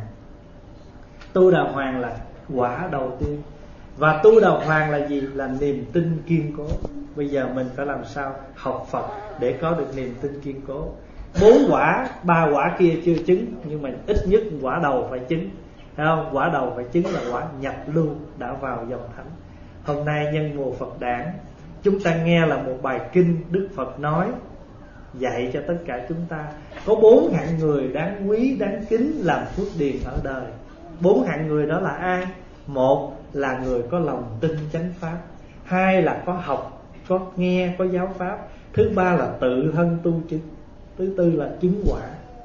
Tu đà hoàng là quả đầu tiên. Và tu đà hoàng là gì? Là niềm tin kiên cố. Bây giờ mình phải làm sao học Phật để có được niềm tin kiên cố. 4 quả, 3 quả kia chưa chứng, nhưng mà ít nhất quả đầu phải chứng. Thấy không? Quả đầu phải chứng là quả nhập lưu, đã vào dòng thánh. Hôm nay nhân mùa Phật đản, chúng ta nghe là một bài kinh Đức Phật nói, dạy cho tất cả chúng ta. Có 4 hạng người đáng quý, đáng kính làm phước điền ở đời. 4 hạng người đó là ai? 1 là người có lòng tin chánh pháp. 2 là có học, có nghe, có giáo pháp. Thứ 3 là tự thân tu chứng. Thứ 4 là chứng quả.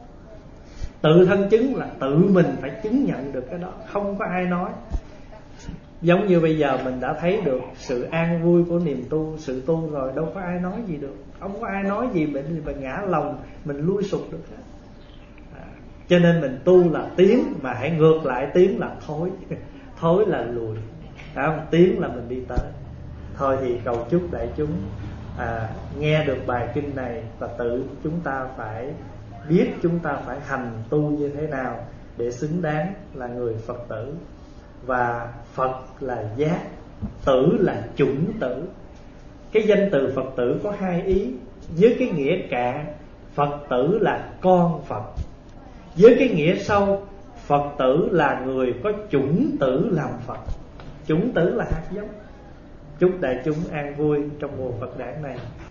Tự thân chứng là tự mình phải chứng nhận được cái đó, không có ai nói. Giống như bây giờ mình đã thấy được sự an vui của niềm tu, sự tu rồi, đâu có ai nói gì được. Không có ai nói gì mình ngã lòng, mình lui sụp được hết. Cho nên mình tu là tiến, mà hãy ngược lại tiến là thối. Thối là lùi, không? Tiến là mình đi tới. Thôi thì cầu chúc đại chúng nghe được bài kinh này, và tự chúng ta phải biết chúng ta phải hành tu như thế nào để xứng đáng là người Phật tử. Và Phật là giác, tử là chủng tử. Cái danh từ Phật tử có 2 ý. Với cái nghĩa cạn, Phật tử là con Phật. Với cái nghĩa sâu, Phật tử là người có chủng tử làm Phật. Chủng tử là hạt giống. Chúc đại chúng an vui trong mùa Phật đản này.